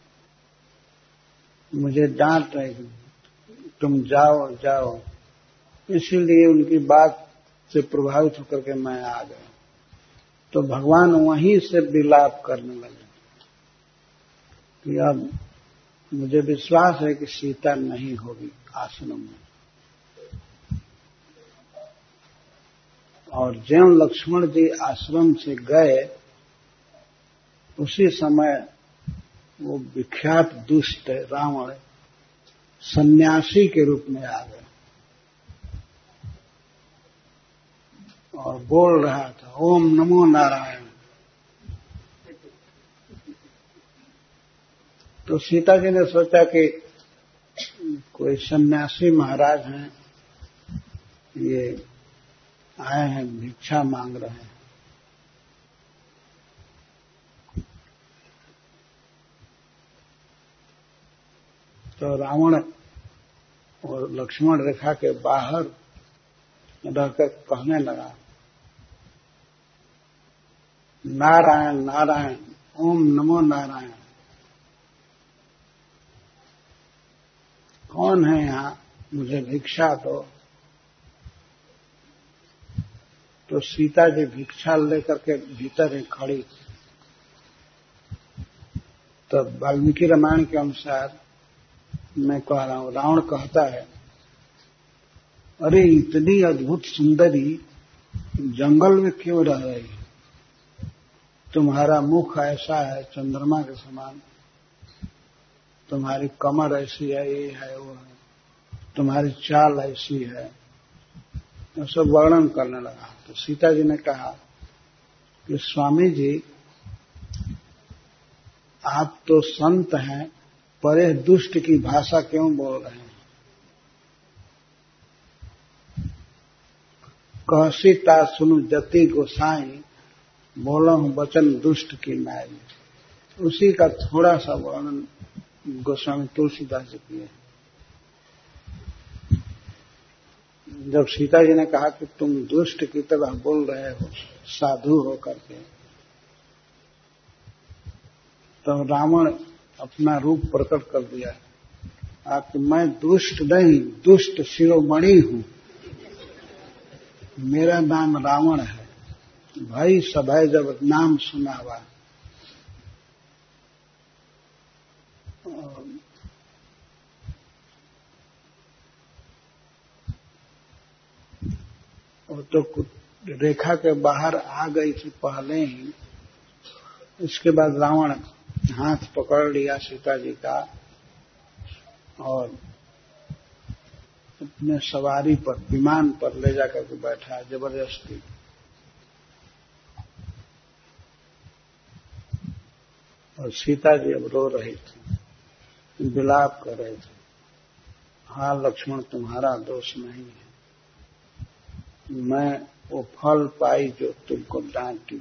मुझे डांट रहे तुम जाओ जाओ, इसीलिए उनकी बात से प्रभावित होकर के मैं आ गया। तो भगवान वहीं से विलाप करने लगे कि अब मुझे विश्वास है कि सीता नहीं होगी आश्रम में। और ज्यों लक्ष्मण जी आश्रम से गए उसी समय वो विख्यात दुष्ट रावण सन्यासी के रूप में आ गए और बोल रहा था, ओम नमो नारायण। तो सीता जी ने सोचा कि कोई सन्यासी महाराज हैं, ये आए हैं भिक्षा मांग रहे हैं। तो रावण और लक्ष्मण रेखा के बाहर रहकर कहने लगा, नारायण नारायण, ओम नमो नारायण। कौन है यहां, मुझे भिक्षा दो। तो सीता जी भिक्षा लेकर के भीतर ही खड़ी। तो वाल्मीकि रामायण के अनुसार मैं कह रहा हूं, रावण कहता है, अरे इतनी अद्भुत सुंदरी जंगल में क्यों रह रही है? तुम्हारा मुख ऐसा है चंद्रमा के समान, तुम्हारी कमर ऐसी है, ये है वो है, तुम्हारी चाल ऐसी है, ये सब वर्णन करने लगा। तो सीता जी ने कहा कि स्वामी जी आप तो संत हैं, परे दुष्ट की भाषा क्यों बोल रहे हैं? कह सीता सुनु जति गोसाई, बोला हूं वचन दुष्ट की नाई। उसी का थोड़ा सा वर्णन गोस्वामी तुलसीदास जी किए। जब सीता जी ने कहा कि तुम दुष्ट की तरह बोल रहे हो साधु हो करके, तो रावण अपना रूप प्रकट कर दिया, आप मैं दुष्ट नहीं, दुष्ट शिरोमणि हूं। मेरा नाम रावण है। भाई सभय जब नाम सुना हुआ और तो रेखा के बाहर आ गई थी पहले ही। इसके बाद रावण हाथ पकड़ लिया सीता जी का और अपने सवारी पर विमान पर ले जाकर के बैठा जबरदस्ती। और सीता जी अब रो रही थी, विलाप कर रहे थे। हाँ लक्ष्मण, तुम्हारा दोष नहीं है, मैं वो फल पाई जो तुमको डांटी।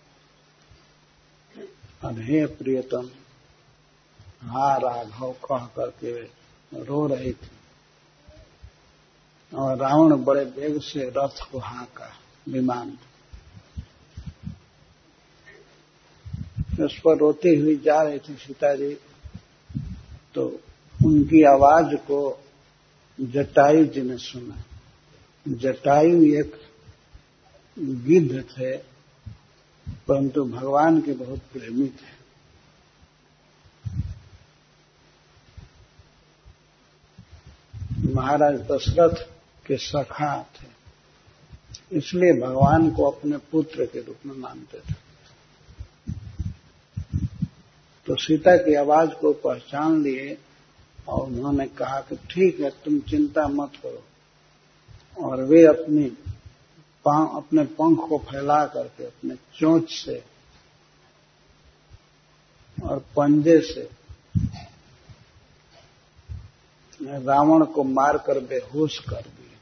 और हे प्रियतम, हाँ राघव कह करके रो रही थी। और रावण बड़े वेग से रथ को हाँका, विमान उस पर रोती हुई जा रही थी सीता जी। तो उनकी आवाज को जटायु जी ने सुना। जटायु एक गिद्ध थे, परंतु भगवान के बहुत प्रेमी थे। महाराज दशरथ के सखा थे, इसलिए भगवान को अपने पुत्र के रूप में मानते थे। तो सीता की आवाज को पहचान लिए और उन्होंने कहा कि ठीक है, तुम चिंता मत करो। और वे अपनी अपने पंख को फैला करके अपने चोंच से और पंजे से रावण को मारकर बेहोश कर दिए।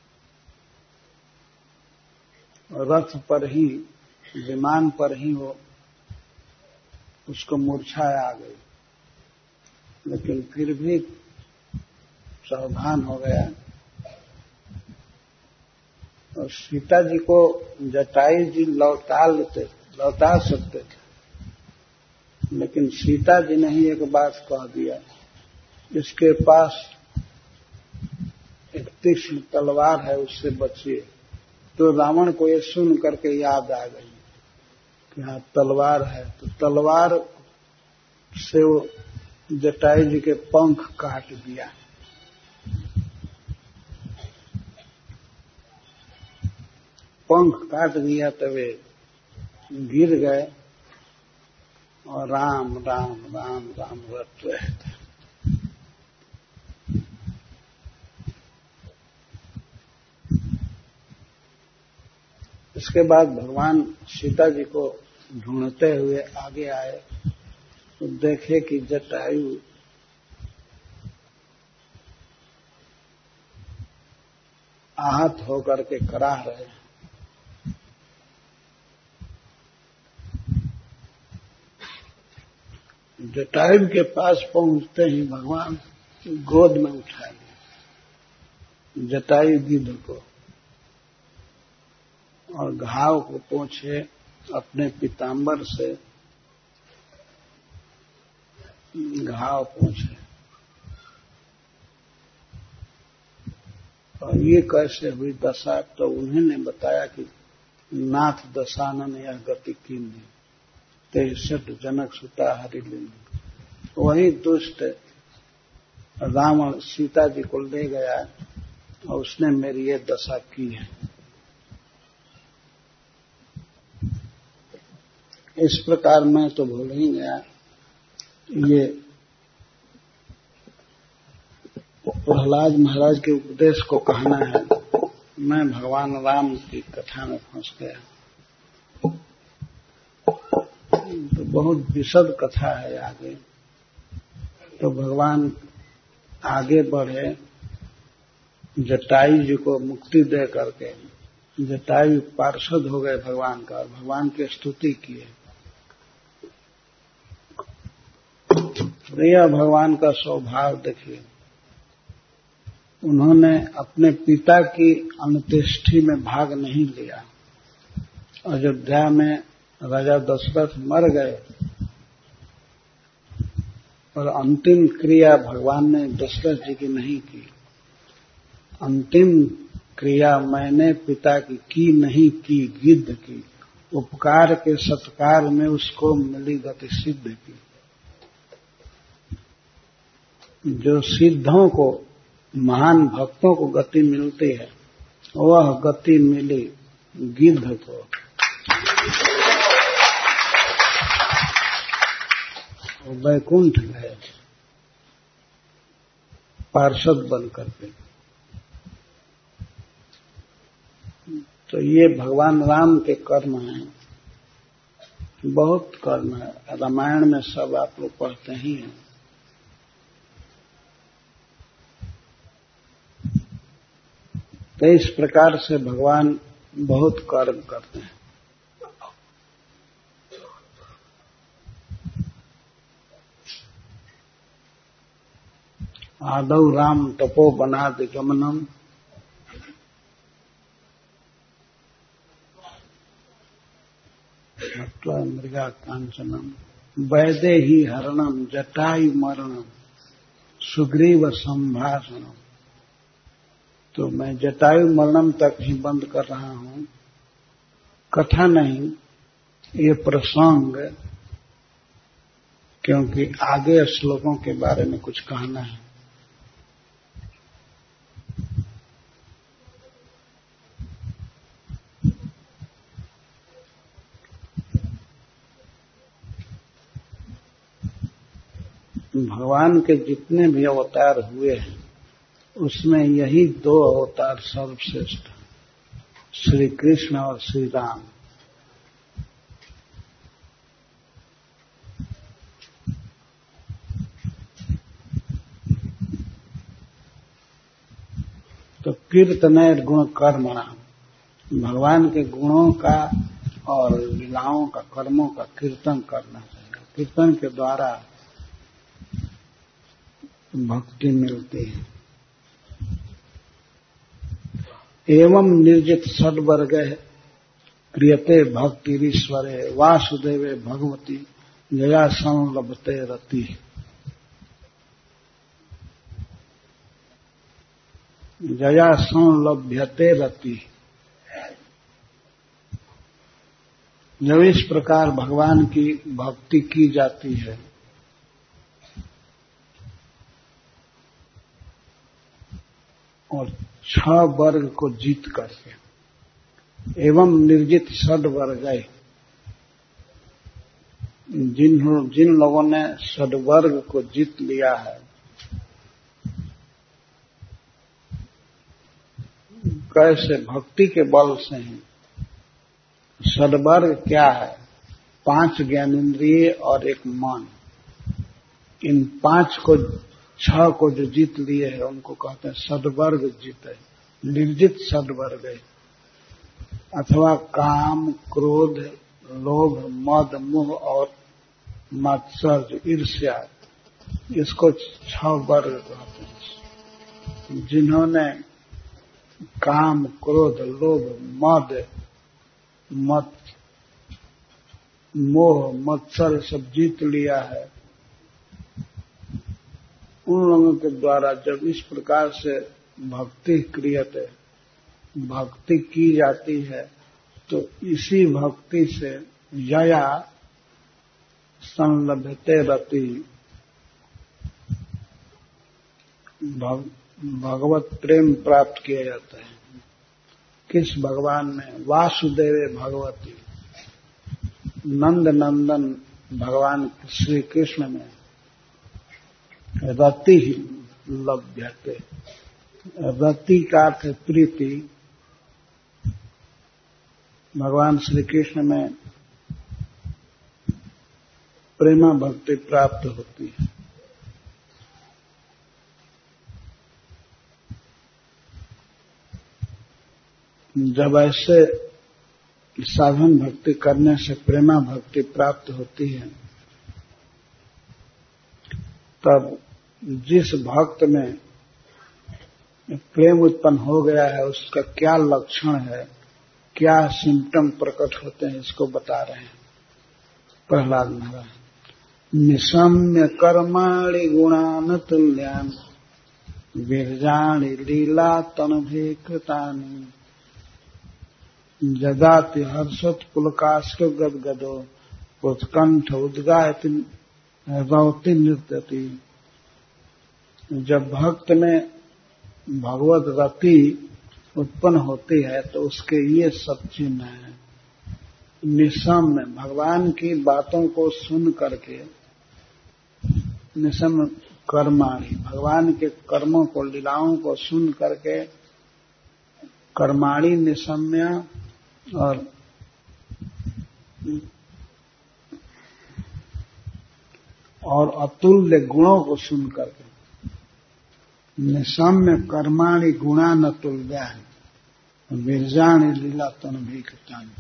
और रथ पर ही, विमान पर ही वो उसको मूर्छा आ गई, लेकिन फिर भी सावधान हो गया। और सीता जी को जटायु जी लौटा लेते लौटा सकते थे, लेकिन सीता जी ने ही एक बात कह दिया, इसके पास एक तीक्ष्ण तलवार है, उससे बचिए। तो रावण को ये सुन करके याद आ गई कि हाँ तलवार है। तो तलवार से वो जटायु जी के पंख काट दिया। पंख काट दिया तो वे गिर गए और राम राम राम राम रट रहे थे। इसके बाद भगवान सीता जी को ढूंढते हुए आगे आए तो देखे कि जटायु आहत होकर के कराह रहे हैं। जटायु के पास पहुंचते ही भगवान गोद में उठा लिया जटायु गिद्ध को और घाव को पोंछे अपने पीतांबर से घाव पोंछे। और ये कैसे हुई दशा, तो उन्होंने बताया कि नाथ दशानन यह गति कीन्ही तेसठ जनक सुता हरिलिंग। वही दुष्ट रावण सीता जी को ले गया और उसने मेरी ये दशा की है। इस प्रकार मैं तो भूल ही गया। ये प्रहलाद महाराज के उपदेश को कहना है, मैं भगवान राम की कथा में फंस गया। तो बहुत विशद कथा है आगे। तो भगवान आगे बढ़े, जटायु जी को मुक्ति दे करके जटायु पार्षद हो गए भगवान का और भगवान की स्तुति किए। यह भगवान का स्वभाव देखिए, उन्होंने अपने पिता की अंत्येष्टि में भाग नहीं लिया। अयोध्या में राजा दशरथ मर गए और अंतिम क्रिया भगवान ने दशरथ जी की नहीं की। अंतिम क्रिया मैंने पिता की की नहीं की गिद्ध की, उपकार के सत्कार में उसको मिली गति सिद्ध की। जो सिद्धों को, महान भक्तों को गति मिलती है, वह गति मिली गिद्ध को। वैकुंठ गए पार्षद बन करके। तो ये भगवान राम के कर्म हैं, बहुत कर्म है, रामायण में सब आप लोग पढ़ते ही हैं। तो इस प्रकार से भगवान बहुत कर्म करते हैं। आदौ राम तपो बनादि गमनम, मृगा कांचनम, वैदे ही हरणम, जटायु मरणम, सुग्रीव संभाषणम। तो मैं जटायु मरणम तक ही बंद कर रहा हूं, कथा नहीं, ये प्रसंग, क्योंकि आगे श्लोकों के बारे में कुछ कहना है। भगवान के जितने भी अवतार हुए हैं उसमें यही दो अवतार सर्वश्रेष्ठ, श्री कृष्ण और श्री राम। तो कीर्तनय गुण कर्मणाम, भगवान के गुणों का और लीलाओं का, कर्मों का कीर्तन करना चाहिए। कीर्तन के द्वारा भक्ति मिलती है। एवं निर्जित षड्वर्ग क्रियते भक्तिरीश्वरे, वासुदेवे भगवती जया संलभते रति। जया संलभ्यते रति। जब इस प्रकार भगवान की भक्ति की जाती है और छह वर्ग को जीत करके, एवं निर्जित षड वर्ग, जिन जिन लोगों ने षड वर्ग को जीत लिया है, कैसे? भक्ति के बल से ही। षड वर्ग क्या है? पांच ज्ञानेंद्रिय और एक मन। इन पांच को, छह को जो जीत लिए हैं उनको कहते हैं सदवर्ग जीते, निर्जित सदवर्ग। अथवा काम, क्रोध, लोभ, मद, मोह और मात्सर्य, ईर्ष्या, इसको छह वर्ग कहते हैं। जिन्होंने काम, क्रोध, लोभ, मद, मत, मोह, मत्सर्य सब जीत लिया है, उन लोगों के द्वारा जब इस प्रकार से भक्ति क्रियते, भक्ति की जाती है, तो इसी भक्ति से जया संलभते रति, भग, भगवत प्रेम प्राप्त किया जाता है। किस भगवान में? वासुदेवे भगवती, नंद नंदन भगवान श्री कृष्ण में रति ही लभ्यते। रति का अर्थ है प्रीति। भगवान श्री कृष्ण में प्रेमा भक्ति प्राप्त होती है। जब ऐसे साधन भक्ति करने से प्रेमा भक्ति प्राप्त होती है, तब जिस भक्त में प्रेम उत्पन्न हो गया है उसका क्या लक्षण है, क्या सिम्टम प्रकट होते हैं, इसको बता रहे हैं प्रहलाद महाराज। निशम्य कर्माणि गुणान तुल्यान वीर्याणि लीला तनभे कृतानि जदाति हर्षत पुलकास्क गदगदो उत्कंठ उद्गायति रौति नृत्यति। जब भक्त में भगवत रति उत्पन्न होती है तो उसके ये सब चिन्ह हैं। निशम में भगवान की बातों को सुन करके, निशम कर्माणि भगवान के कर्मों को लीलाओं को सुन करके, कर्माणि निशम्य और और अतुल्य गुणों को सुन करके, निशम्य कर्माणि गुणा न तुल्या है वीर्याणि लीला तनभे कृतानि।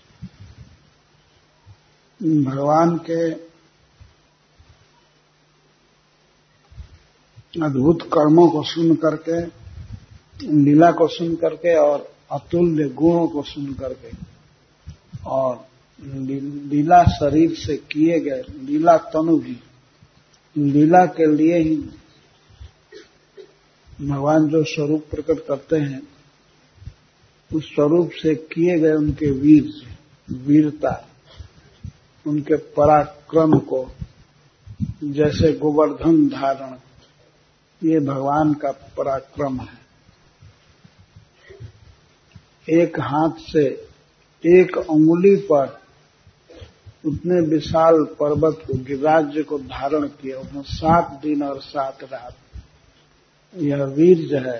भगवान के अद्भुत कर्मों को सुन करके, लीला को सुन करके और अतुल्य गुणों को सुन करके और लीला शरीर से किए गए, लीला तनु भी, लीला के लिए ही भगवान जो स्वरूप प्रकट करते हैं उस स्वरूप से किए गए उनके वीर, वीरता, उनके पराक्रम को, जैसे गोवर्धन धारण, ये भगवान का पराक्रम है। एक हाथ से एक अंगुली पर उतने विशाल पर्वत को, गिरिराज को धारण किया, उसमें सात दिन और सात रात। यह वीर्य है।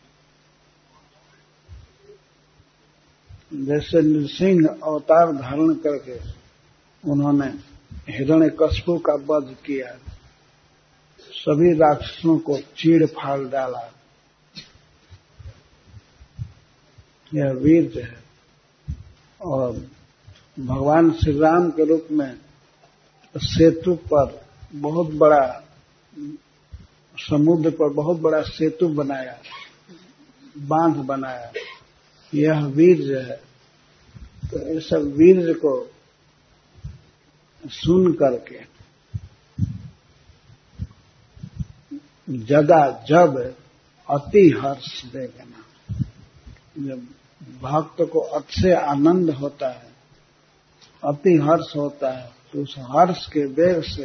जैसे नृसिंह अवतार धारण करके उन्होंने हिरण्यकश्यप का वध किया, सभी राक्षसों को चीड़ फाड़ डाला, यह वीर्य है। और भगवान श्री राम के रूप में सेतु पर बहुत बड़ा, समुद्र पर बहुत बड़ा सेतु बनाया, बांध बनाया, यह वीर्य है। तो इस सब वीर्य को सुन करके जदा जब अति हर्ष देना, जब भक्त को अतिशय आनंद होता है, अति हर्ष होता है, तो उस हर्ष के वेग से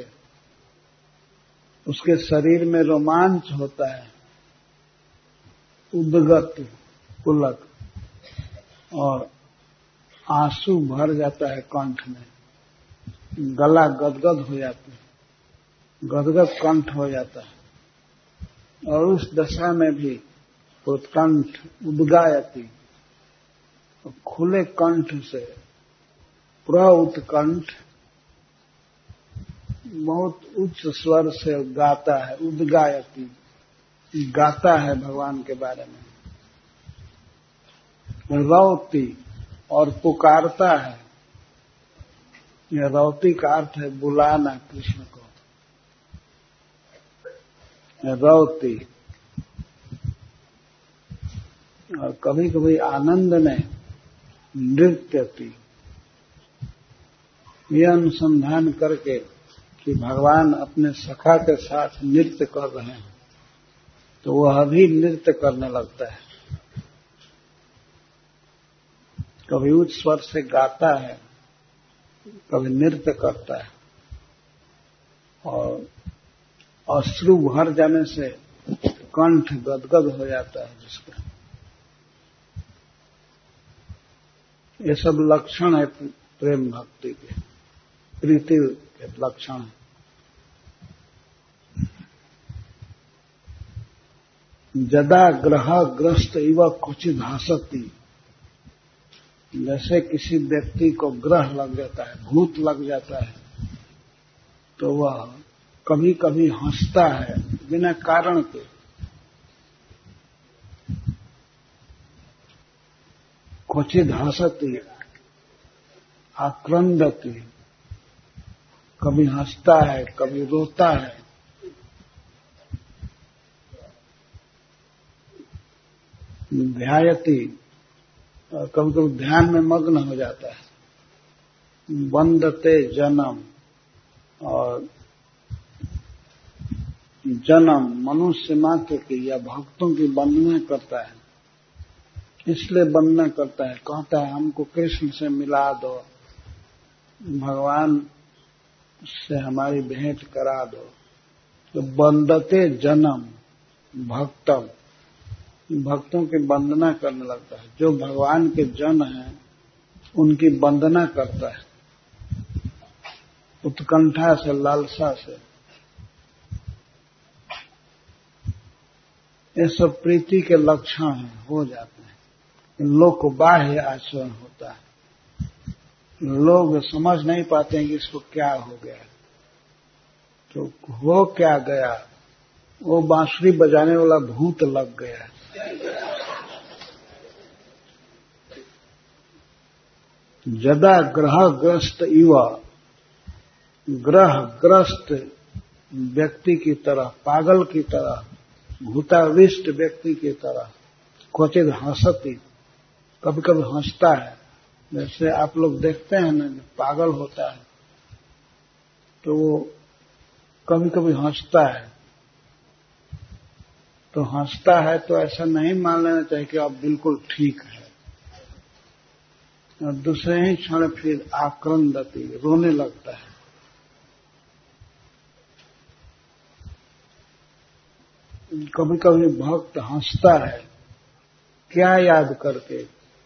उसके शरीर में रोमांच होता है, उद्गत पुलक, और आंसू भर जाता है कंठ में, गला गदगद हो जाता है, गदगद कंठ हो जाता है। और उस दशा में भी उत्कंठ उद्गायति, खुले कंठ से प्रउत्कंठ बहुत उच्च स्वर से गाता है, उद्गायति गाता है भगवान के बारे में, रौती और पुकारता है। यह रौती का अर्थ है बुलाना कृष्ण को, रौती। और कभी कभी आनंद में नृत्यति, यह अनुसंधान करके कि भगवान अपने सखा के साथ नृत्य कर रहे हैं तो वह भी नृत्य करने लगता है। कभी उच्च स्वर से गाता है, कभी नृत्य करता है, और अश्रु भर जाने से कंठ गदगद हो जाता है जिसका। ये सब लक्षण है प्रेम भक्ति के, प्रीति के लक्षण है। जदा ग्रह ग्रस्त इव कुचित हंसती, जैसे किसी व्यक्ति को ग्रह लग जाता है, भूत लग जाता है, तो वह कभी कभी हंसता है बिना कारण के। क्वचित हंसती आक्रंदती, कभी हंसता है कभी रोता है। ध्यायती, कभी कभी ध्यान में मग्न हो जाता है। वंदते जन्म, और जन्म मनुष्य मात्र की या भक्तों की वंदना करता है, इसलिए वंदना करता है, कहता है हमको कृष्ण से मिला दो, भगवान से हमारी भेंट करा दो। तो वंदते जन्म भक्तम, भक्तों की वंदना करने लगता है। जो भगवान के जन हैं उनकी वंदना करता है उत्कंठा से, लालसा से। ये सब प्रीति के लक्षण हैं, हो जाते हैं। लोग को बाह्य आचरण होता है, लोग समझ नहीं पाते हैं कि इसको क्या हो गया। तो हो क्या गया, वो बांसुरी बजाने वाला भूत लग गया। जदा ग्रहग्रस्त युवा, ग्रहग्रस्त व्यक्ति की तरह, पागल की तरह, भूताविष्ट व्यक्ति की तरह, क्वचित हंसती, कभी कभी हंसता है। जैसे आप लोग देखते हैं ना, पागल होता है तो वो कभी कभी हंसता है। तो हंसता है तो ऐसा नहीं मान लेना चाहिए कि आप बिल्कुल ठीक है, और दूसरे ही क्षण फिर आक्रंदती, रोने लगता है। कभी कभी भक्त हंसता है, क्या याद करके,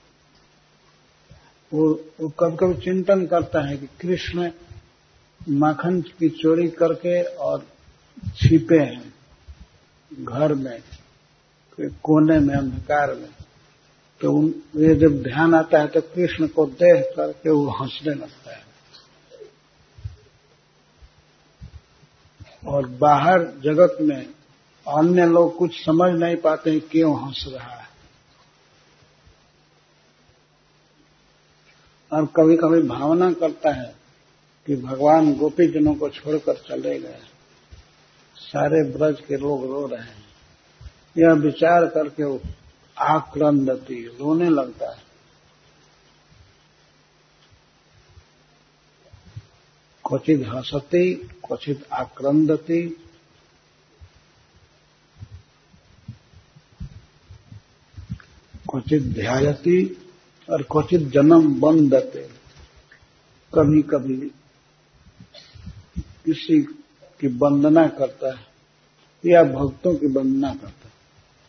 वो, वो कभी कभी चिंतन करता है कि कृष्ण माखन की चोरी करके और छिपे हैं घर में, कोने में, अंधकार में। तो ये जब ध्यान आता है तो कृष्ण को देख करके वो हंसने लगता है। और बाहर जगत में अन्य लोग कुछ समझ नहीं पाते हैं क्यों हंस रहा है। और कभी कभी भावना करता है कि भगवान गोपीजनों को छोड़कर चले गए, सारे ब्रज के लोग रो रहे हैं। यह विचार करके वो आक्रंदती, रोने लगता है। क्वचित हंसती, क्वचित आक्रंदती, क्वचित ध्यायती और क्वचित जन्म वंदते। कभी कभी किसी की वंदना करता है या भक्तों की वंदना करता है।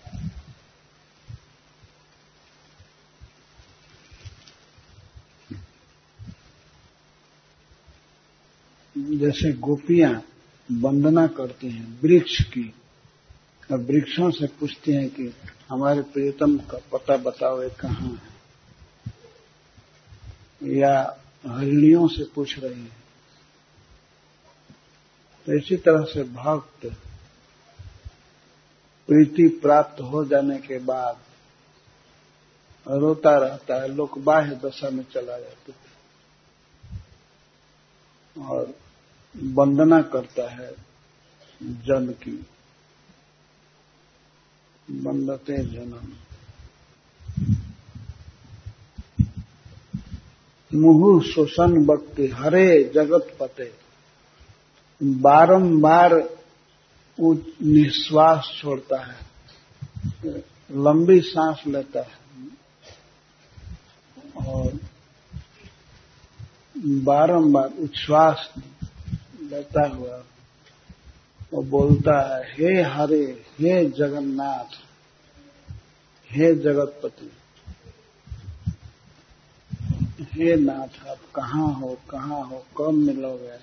जैसे गोपियां वंदना करती हैं वृक्ष की, और वृक्षों से पूछती हैं कि हमारे प्रियतम का पता बताओ, ये कहाँ है, या हरिणियों से पूछ रही है। तो इसी तरह से भक्त प्रीति प्राप्त हो जाने के बाद रोता रहता है, लोक बाह्य दशा में चला जाता है और वंदना करता है जन की। वंदते जनम मुहुः शोषण भक्ति हरे जगत पते। बारंबार वो निश्वास छोड़ता है, लंबी सांस लेता है और बारंबार उच्छ्वास लेता हुआ वो बोलता है, हे हरे, हे जगन्नाथ, हे जगतपति, हे नाथ, आप कहाँ हो, कहाँ हो, कब मिलोगे।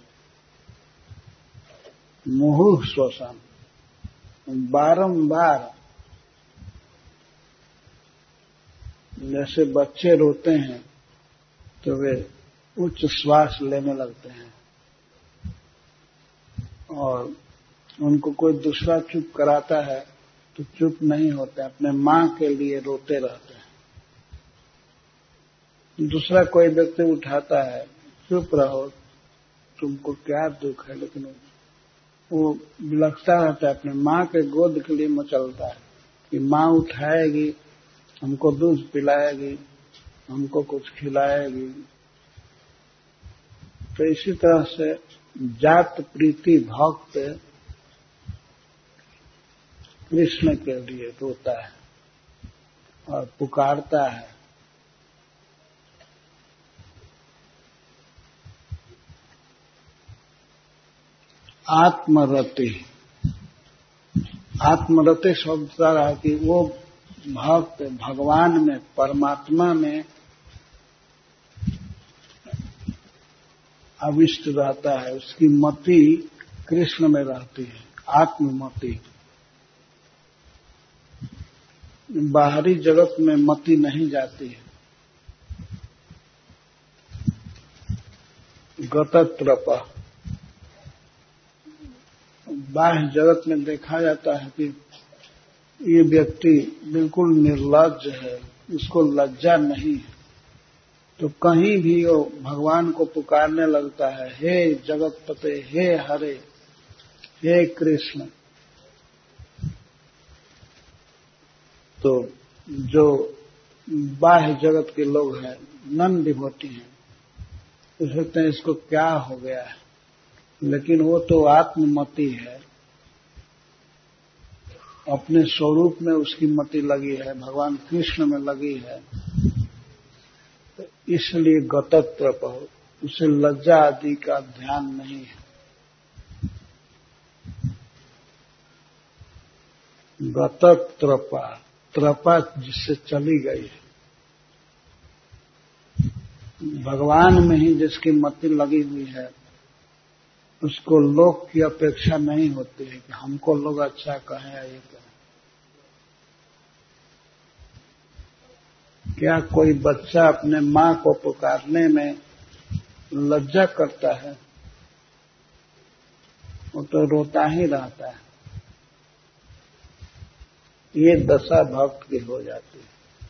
मुहुः श्वसन, बारंबार, जैसे बच्चे रोते हैं तो वे उच्च श्वास लेने लगते हैं और उनको कोई दूसरा चुप कराता है तो चुप नहीं होते, अपने माँ के लिए रोते रहते हैं। दूसरा कोई व्यक्ति उठाता है, चुप रहो, तुमको क्या दुख है, लेकिन वो बिलखता रहता है, अपने माँ के गोद के लिए मचलता है कि माँ उठाएगी, हमको दूध पिलाएगी, हमको कुछ खिलाएगी। तो इसी तरह से जात प्रीति भक्त कृष्ण के लिए रोता है और पुकारता है। आत्मरति, आत्मरति शब्द का है कि वो भक्त भगवान में, परमात्मा में अविष्ट रहता है, उसकी मति कृष्ण में रहती है, आत्ममति। बाहरी जगत में मति नहीं जाती है। गतत्रप, बाह्य जगत में देखा जाता है कि ये व्यक्ति बिल्कुल निर्लज्ज है, उसको लज्जा नहीं है, तो कहीं भी वो भगवान को पुकारने लगता है, हे जगतपते, हे हरे, हे कृष्ण। तो जो बाह्य जगत के लोग हैं, नन डिवोटी हैं, तो सोचते हैं इसको क्या हो गया है, लेकिन वो तो आत्ममति है, अपने स्वरूप में उसकी मति लगी है, भगवान कृष्ण में लगी है, तो इसलिए गतत्रप, उसे लज्जा आदि का ध्यान नहीं है। गतत्रपा, त्रपा जिससे चली गई है, भगवान में ही जिसकी मति लगी हुई है, उसको लोक की अपेक्षा नहीं होती है कि हमको लोग अच्छा कहें या ये कहें। क्या कोई बच्चा अपने माँ को पुकारने में लज्जा करता है? वो तो रोता ही रहता है। ये दशा भक्त की हो जाती है।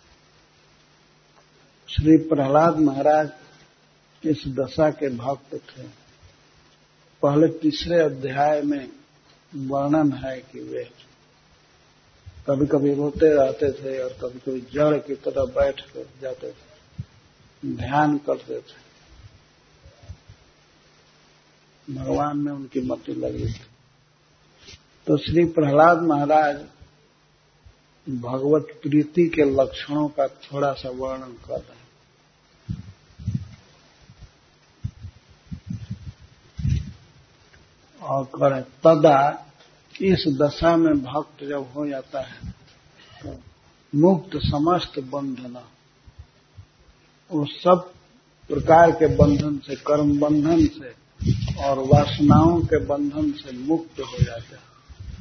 श्री प्रहलाद महाराज इस दशा के भक्त थे। पहले तीसरे अध्याय में वर्णन है कि वे कभी कभी रोते रहते थे और कभी कभी जड़ की तरह बैठ कर जाते थे, ध्यान करते थे, भगवान में उनकी मति लगी थी। तो श्री प्रहलाद महाराज भगवत प्रीति के लक्षणों का थोड़ा सा वर्णन कर रहे हैं। और करें तदा, इस दशा में भक्त जब हो जाता है तो मुक्त समस्त बंधन, वो सब प्रकार के बंधन से, कर्म बंधन से और वासनाओं के बंधन से मुक्त हो जाता है।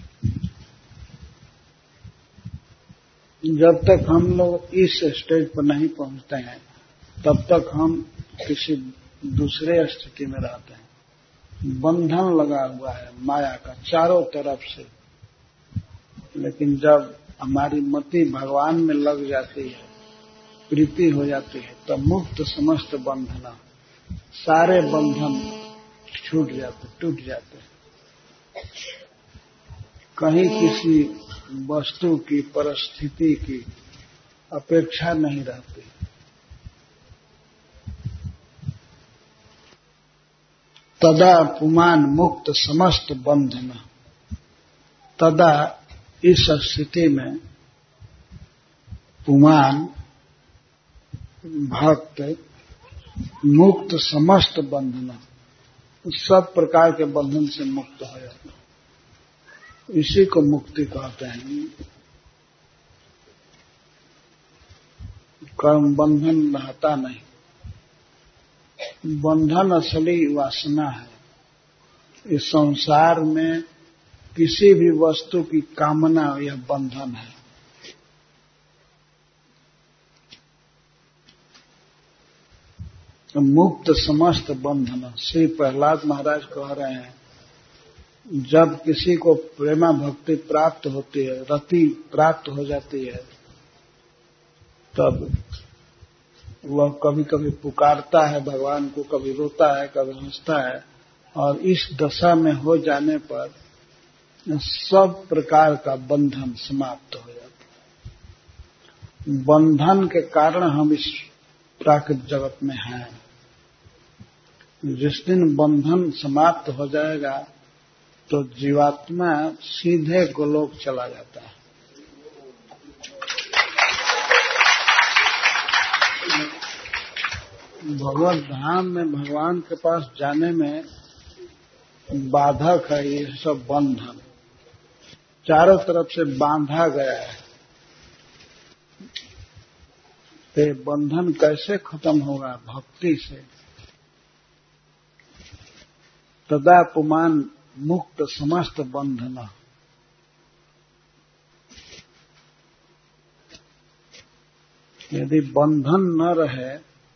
जब तक हम लोग इस स्टेज पर नहीं पहुंचते हैं, तब तक हम किसी दूसरे स्थिति में रहते हैं। बंधन लगा हुआ है माया का चारों तरफ से, लेकिन जब हमारी मति भगवान में लग जाती है, प्रीति हो जाती है, तब मुक्त समस्त बंधना, सारे बंधन छूट जाते, टूट जाते हैं। कहीं किसी वस्तु की, परिस्थिति की अपेक्षा नहीं रहती। तदा पुमान मुक्त समस्त बंधन, तदा इस स्थिति में पुमान भक्त मुक्त समस्त बंधन, सब प्रकार के बंधन से मुक्त हो जाता है। इसी को मुक्ति कहते हैं। कर्म बंधन रहता नहीं। बंधन असली वासना है। इस संसार में किसी भी वस्तु की कामना यह बंधन है। तो मुक्त समस्त बंधन, श्री प्रहलाद महाराज कह रहे हैं, जब किसी को प्रेमा भक्ति प्राप्त होती है, रति प्राप्त हो जाती है, तब वह कभी कभी पुकारता है भगवान को, कभी रोता है, कभी हंसता है, और इस दशा में हो जाने पर सब प्रकार का बंधन समाप्त हो जाता है। बंधन के कारण हम इस प्राकृतिक जगत में हैं। जिस दिन बंधन समाप्त हो जाएगा, तो जीवात्मा सीधे गोलोक चला जाता है। भगवत धाम में भगवान के पास जाने में बाधक है ये सब बंधन, चारों तरफ से बांधा गया है। तो बंधन कैसे खत्म होगा? भक्ति से। तदा पुमान मुक्त समस्त बंधन। यदि बंधन न रहे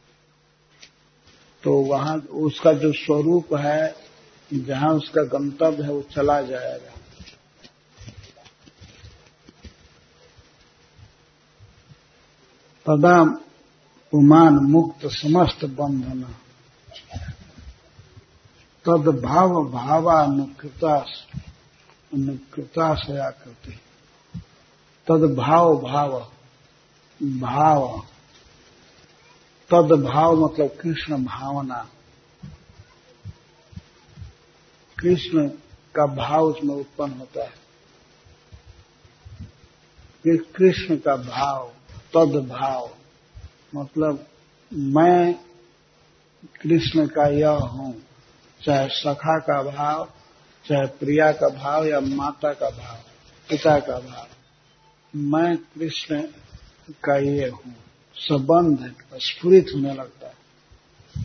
तो वहां उसका जो स्वरूप है, जहां उसका गंतव्य है, वो चला जाएगा। तदा पुमान मुक्त समस्त बंधन। तद भाव भावानुकृता अनुकृता से आकृति। तद भाव भाव भाव तद भाव मतलब कृष्ण भावना। कृष्ण का भाव उसमें उत्पन्न होता है। कृष्ण का भाव, तद भाव मतलब मैं कृष्ण का यह हूं, चाहे सखा का भाव, चाहे प्रिया का भाव या माता का भाव, पिता का भाव, मैं कृष्ण का ये हूं। संबंध स्फुरित होने लगता है।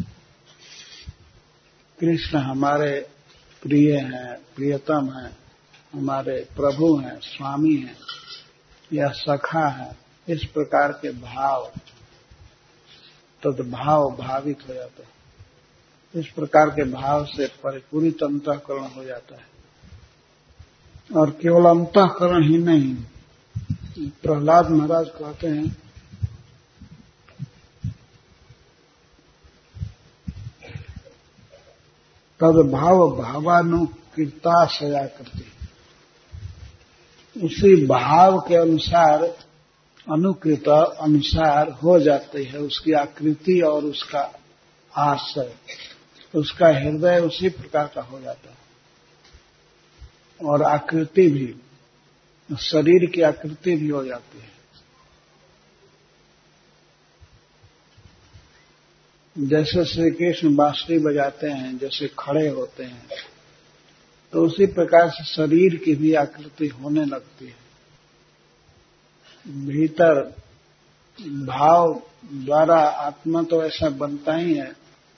कृष्ण हमारे प्रिय हैं, प्रियतम हैं, हमारे प्रभु हैं, स्वामी हैं या सखा हैं, इस प्रकार के भाव, तद्भाव भावित हो जाता है। इस प्रकार के भाव से परिपूरित अंतःकरण हो जाता है। और केवल अंतःकरण ही नहीं, प्रहलाद महाराज कहते हैं तद भाव भावानुकृता सया करती, उसी भाव के अनुसार अनुकृत अनुसार हो जाती है उसकी आकृति और उसका आशय, उसका हृदय उसी प्रकार का हो जाता है। और आकृति भी, शरीर की आकृति भी हो जाती है। जैसे श्री कृष्ण बांसुरी बजाते हैं, जैसे खड़े होते हैं, तो उसी प्रकार से शरीर की भी आकृति होने लगती है। भीतर भाव द्वारा आत्मा तो ऐसा बनता ही है,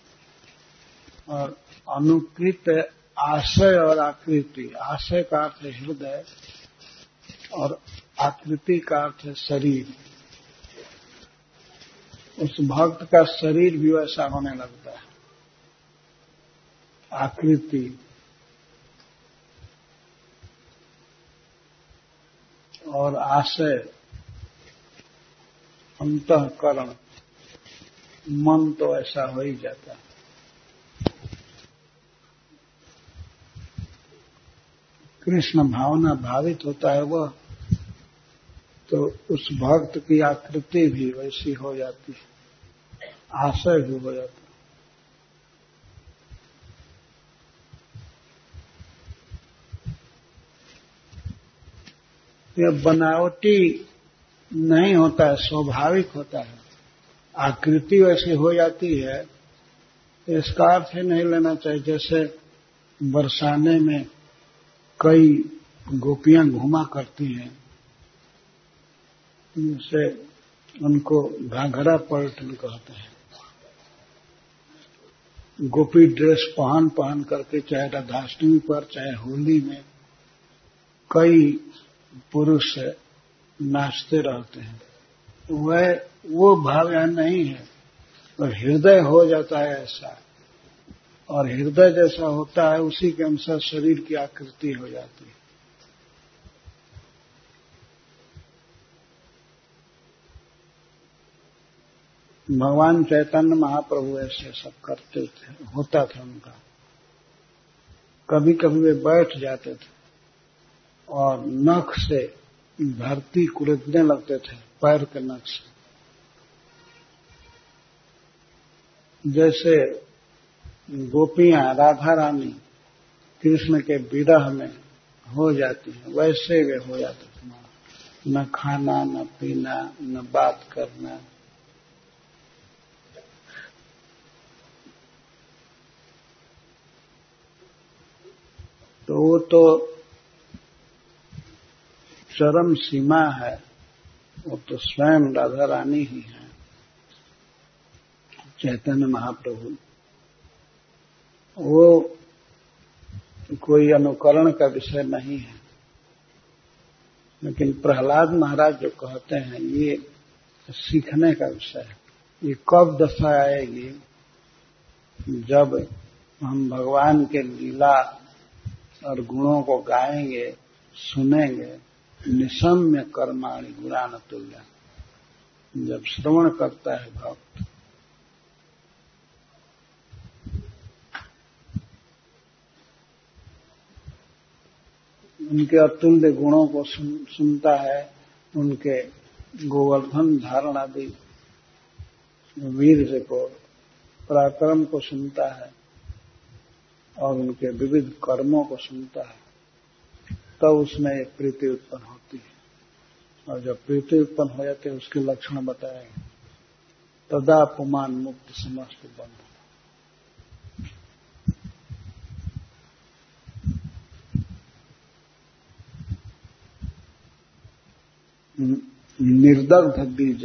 और अनुकृत आशय और आकृति, आशय का अर्थ है हृदय और आकृति का अर्थ है शरीर। उस भक्त का शरीर भी वैसा होने लगता है। आकृति और आशय, अंतःकरण, मन तो ऐसा हो ही जाता है। कृष्ण भावना भावित होता है वह, तो उस भक्त की आकृति भी वैसी हो जाती है, आशय भी हो जाता है। यह बनावटी नहीं होता है, स्वाभाविक होता है। आकृति वैसी हो जाती है, इसका अर्थ ही नहीं लेना चाहिए जैसे बरसाने में कई गोपियां घुमा करती हैं, जिससे उनको घाघरा पलटन कहते हैं। गोपी ड्रेस पहन पहन करके, चाहे राधाष्टमी पर चाहे होली में, कई पुरुष नाचते रहते हैं। वह वो भाव यहां नहीं है, और हृदय हो जाता है ऐसा, और हृदय जैसा होता है उसी के अनुसार शरीर की आकृति हो जाती है। भगवान चैतन्य महाप्रभु ऐसे सब करते थे, होता था उनका। कभी कभी वे बैठ जाते थे और नख से धरती कुरेदने लगते थे, पैर के नख से। जैसे गोपियां, राधा रानी कृष्ण के विरह में हो जाती हैं, वैसे वे हो जाते थे। न खाना, न पीना, न बात करना। तो वो तो चरम सीमा है, वो तो स्वयं राधा रानी ही है, चैतन्य महाप्रभु। वो कोई अनुकरण का विषय नहीं है। लेकिन प्रहलाद महाराज जो कहते हैं ये सीखने का विषय है। ये कब दशा आएगी जब हम भगवान के लीला और गुणों को गाएंगे, सुनेंगे। निशम्य कर्माणि गुणान तुल्य, जब श्रवण करता है भक्त, उनके अतुल्य गुणों को सुन, सुनता है, उनके गोवर्धन धारण आदि वीर को, पराक्रम को सुनता है और उनके विविध कर्मों को सुनता है, तब तो उसमें एक प्रीति उत्पन्न होती है। और जब प्रीति उत्पन्न हो जाते हैं उसके लक्षण बताएंगे। तदा पुमान मुक्त समस्त बंध। निर्दग्ध बीज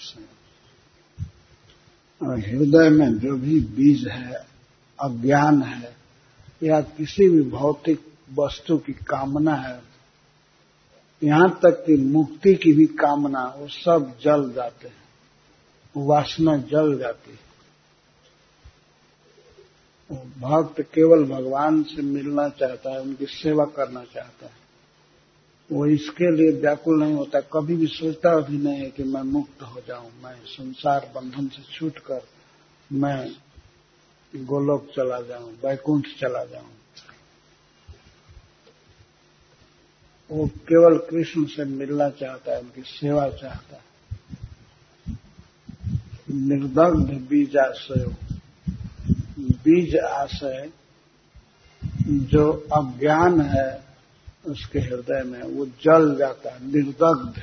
और हृदय में जो भी बीज है, अज्ञान है या किसी भी भौतिक वस्तु की कामना है, यहां तक कि मुक्ति की भी कामना, वो सब जल जाते हैं, वासना जल जाती है। भक्त केवल भगवान से मिलना चाहता है, उनकी सेवा करना चाहता है। वो इसके लिए व्याकुल नहीं होता, कभी भी सोचता भी नहीं है कि मैं मुक्त हो जाऊं, मैं संसार बंधन से छूटकर मैं गोलोक चला जाऊं, वैकुंठ चला जाऊं। वो केवल कृष्ण से मिलना चाहता है, उनकी सेवा चाहता है। निर्दग्ध बीज आशय, बीज आशय जो अज्ञान है उसके हृदय में, वो जल जाता है, निर्दग्ध।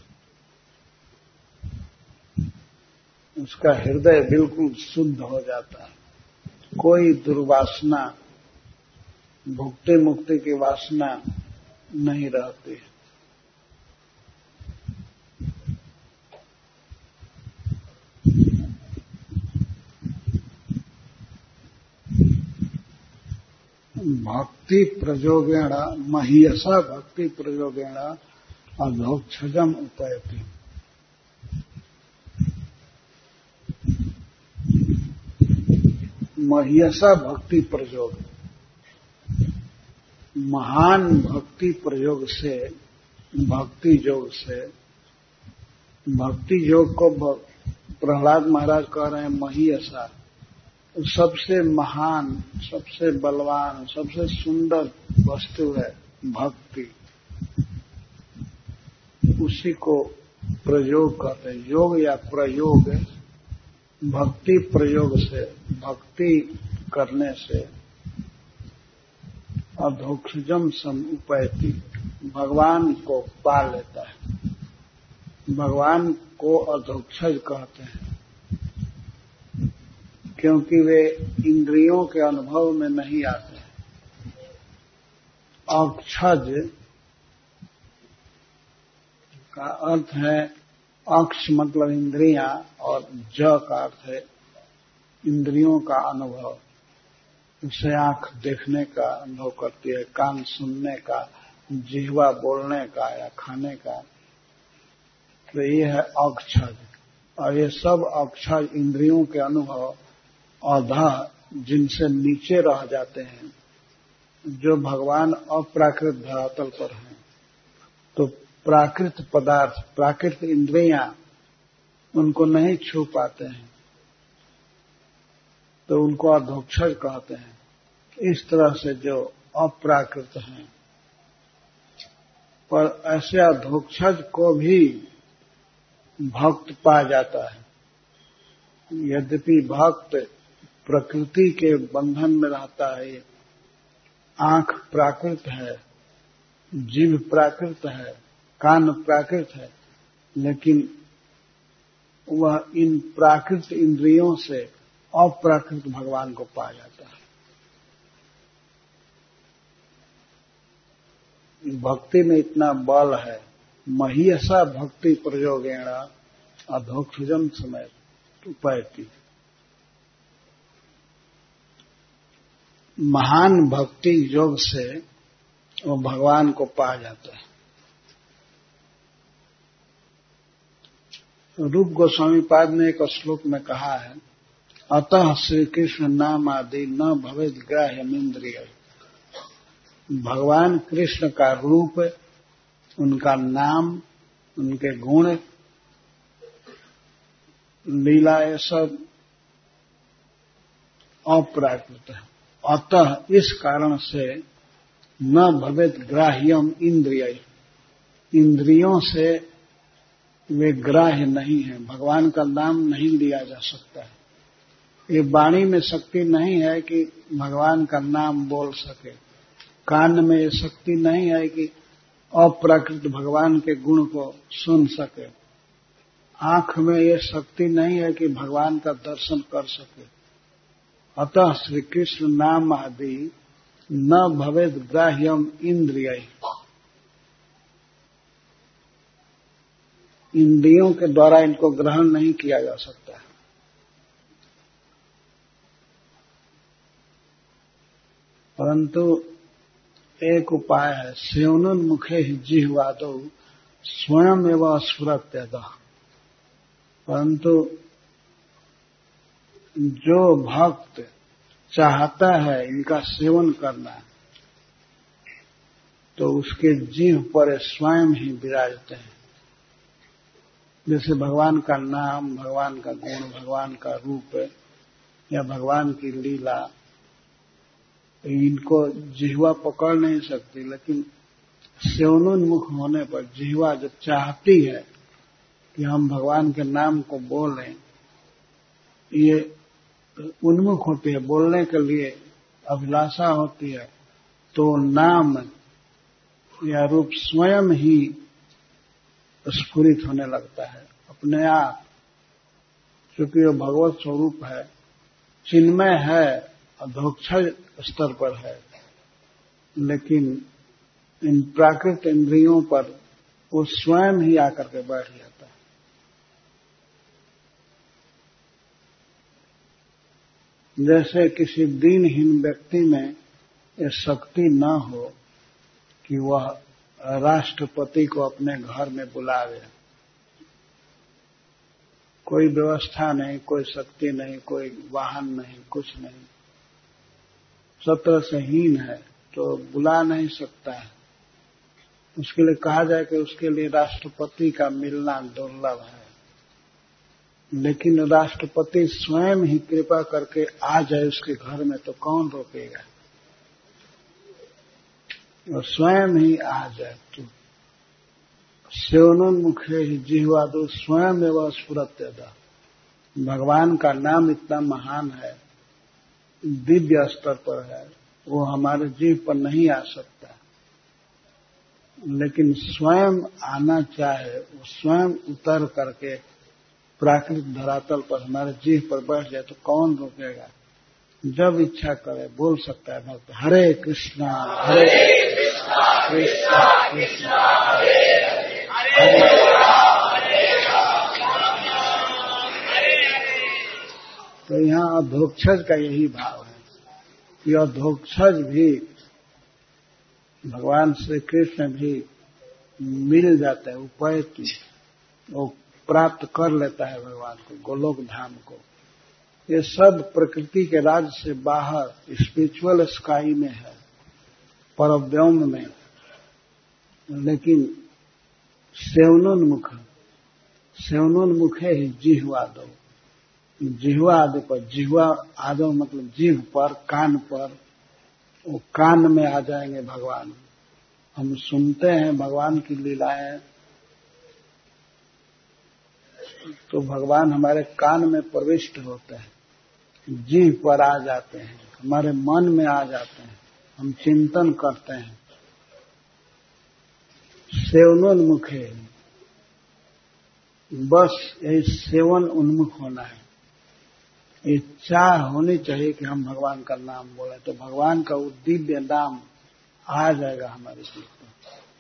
उसका हृदय बिल्कुल शुद्ध हो जाता है, कोई दुर्वासना, भुक्ति मुक्ति की वासना नहीं रहती। भक्ति प्रयोगेण महीयसा भक्ति प्रयोगेण अधोक्षजम उपैति। महीयसा भक्ति प्रयोग, महान भक्ति प्रयोग से, भक्ति योग से, भक्ति योग को प्रहलाद महाराज कह रहे हैं महीयसा, सबसे महान, सबसे बलवान, सबसे सुंदर वस्तु है भक्ति। उसी को प्रयोग करते हैं, योग या प्रयोग। भक्ति प्रयोग से, भक्ति करने से अधोक्षजम समुपैति, भगवान को पा लेता है। भगवान को अधोक्षज कहते हैं क्योंकि वे इंद्रियों के अनुभव में नहीं आते हैं। अक्षज का अर्थ है, अक्ष मतलब इंद्रियां और ज का अर्थ है इंद्रियों का अनुभव। उसे आंख देखने का अनुभव करती है, कान सुनने का, जिह्वा बोलने का या खाने का। तो ये है अक्षज। और ये सब अक्षज इंद्रियों के अनुभव अधा, जिनसे नीचे रह जाते हैं, जो भगवान अप्राकृत धरातल पर हैं। तो प्राकृत पदार्थ, प्राकृत इंद्रियां उनको नहीं छू पाते हैं, तो उनको अधोक्षज कहते हैं। इस तरह से जो अप्राकृत हैं, पर ऐसे अधोक्षज को भी भक्त पा जाता है। यद्यपि भक्त प्रकृति के बंधन में रहता है, आंख प्राकृत है, जीभ प्राकृत है, कान प्राकृत है, लेकिन वह इन प्राकृत इंद्रियों से अप्राकृत भगवान को पा जाता है। भक्ति में इतना बल है। महीयसा भक्ति प्रयोगेण अधोक्षजम समय उपैति। महान भक्ति योग से वो भगवान को पा जाता है। रूप गोस्वामी पाद ने एक श्लोक में कहा है, अतः श्री कृष्ण नाम आदि न भवेद ग्राह्यमिंद्रिय। भगवान कृष्ण का रूप, उनका नाम, उनके गुण, लीला, ये सब अप्राकृत है। अतः इस कारण से न भवेद ग्राह्यम इंद्रिय, इंद्रियों से वे ग्राह्य नहीं है। भगवान का नाम नहीं लिया जा सकता है। ये वाणी में शक्ति नहीं है कि भगवान का नाम बोल सके। कान में ये शक्ति नहीं है कि अप्राकृत भगवान के गुण को सुन सके। आंख में ये शक्ति नहीं है कि भगवान का दर्शन कर सके। अतः श्री कृष्ण नाम आदि न भवेद ग्राह्यम इंद्रिय, इंद्रियों के द्वारा इनको ग्रहण नहीं किया जा सकता है। परंतु एक उपाय है, सेवनोन्मुखे ही जिह्वादौ स्वयं एवं स्फुरत्यतः। परंतु जो भक्त चाहता है इनका सेवन करना, तो उसके जीभ पर स्वयं ही विराजते हैं। जैसे भगवान का नाम, भगवान का गुण, भगवान का रूप या भगवान की लीला, इनको जिह्वा पकड़ नहीं सकती, लेकिन सेवनोन्मुख होने पर जिह्वा जब चाहती है कि हम भगवान के नाम को बोलें, ये उन्मुख होती है, बोलने के लिए अभिलाषा होती है, तो नाम या रूप स्वयं ही स्फुरित होने लगता है अपने आप। क्योंकि वो भगवत स्वरूप है, चिन्मय है, अधोक्षज स्तर पर है, लेकिन इन प्राकृत इंद्रियों पर वो स्वयं ही आकर के बैठ जाता है। जैसे किसी दीनहीन व्यक्ति में ये शक्ति न हो कि वह राष्ट्रपति को अपने घर में बुलावे, कोई व्यवस्था नहीं, कोई शक्ति नहीं, कोई वाहन नहीं, कुछ नहीं, सब तरह से हीन है, तो बुला नहीं सकता है। उसके लिए कहा जाए कि उसके लिए राष्ट्रपति का मिलना दुर्लभ है, लेकिन राष्ट्रपति स्वयं ही कृपा करके आ जाए उसके घर में, तो कौन रोकेगा? और स्वयं ही आ जाए तो सेवनोन्मुखे ही जिह्वादौ स्वयं एवं स्फुरत्यतः। भगवान का नाम इतना महान है, दिव्य स्तर पर है, वो हमारे जीव पर नहीं आ सकता, लेकिन स्वयं आना चाहे, वो स्वयं उतर करके प्राकृत धरातल पर हमारे जीव पर बैठ जाए, तो कौन रोकेगा? जब इच्छा करे बोल सकता है भक्त, हरे कृष्णा हरे कृष्णा कृष्णा कृष्णा हरे हरे हरे। तो यहाँ अधोक्षज का यही भाव है कि अधोक्षज भी भगवान श्री कृष्ण भी मिल जाता है, उपैति, वो प्राप्त कर लेता है भगवान को, गोलोक धाम को। ये सब प्रकृति के राज से बाहर स्पिरिचुअल स्काई में है, परव्योम में, लेकिन सेवनोन्मुख सेवनोन्मुखे ही जिह्वादौ, जिह्वा आदि पर, जिह्वा आदौ मतलब जीभ पर, कान पर, वो कान में आ जाएंगे भगवान। हम सुनते हैं भगवान की लीलाएं, तो भगवान हमारे कान में प्रविष्ट होते हैं, जीभ पर आ जाते हैं, हमारे मन में आ जाते हैं, हम चिंतन करते हैं, सेवनोन्मुखे, बस यही सेवन उन्मुख होना है। इच्छा होनी चाहिए कि हम भगवान का नाम बोले, तो भगवान का वो दिव्य नाम आ जाएगा हमारे जीवन में।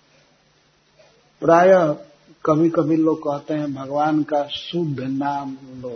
प्रायः कभी कभी लोग कहते हैं भगवान का शुद्ध नाम लो,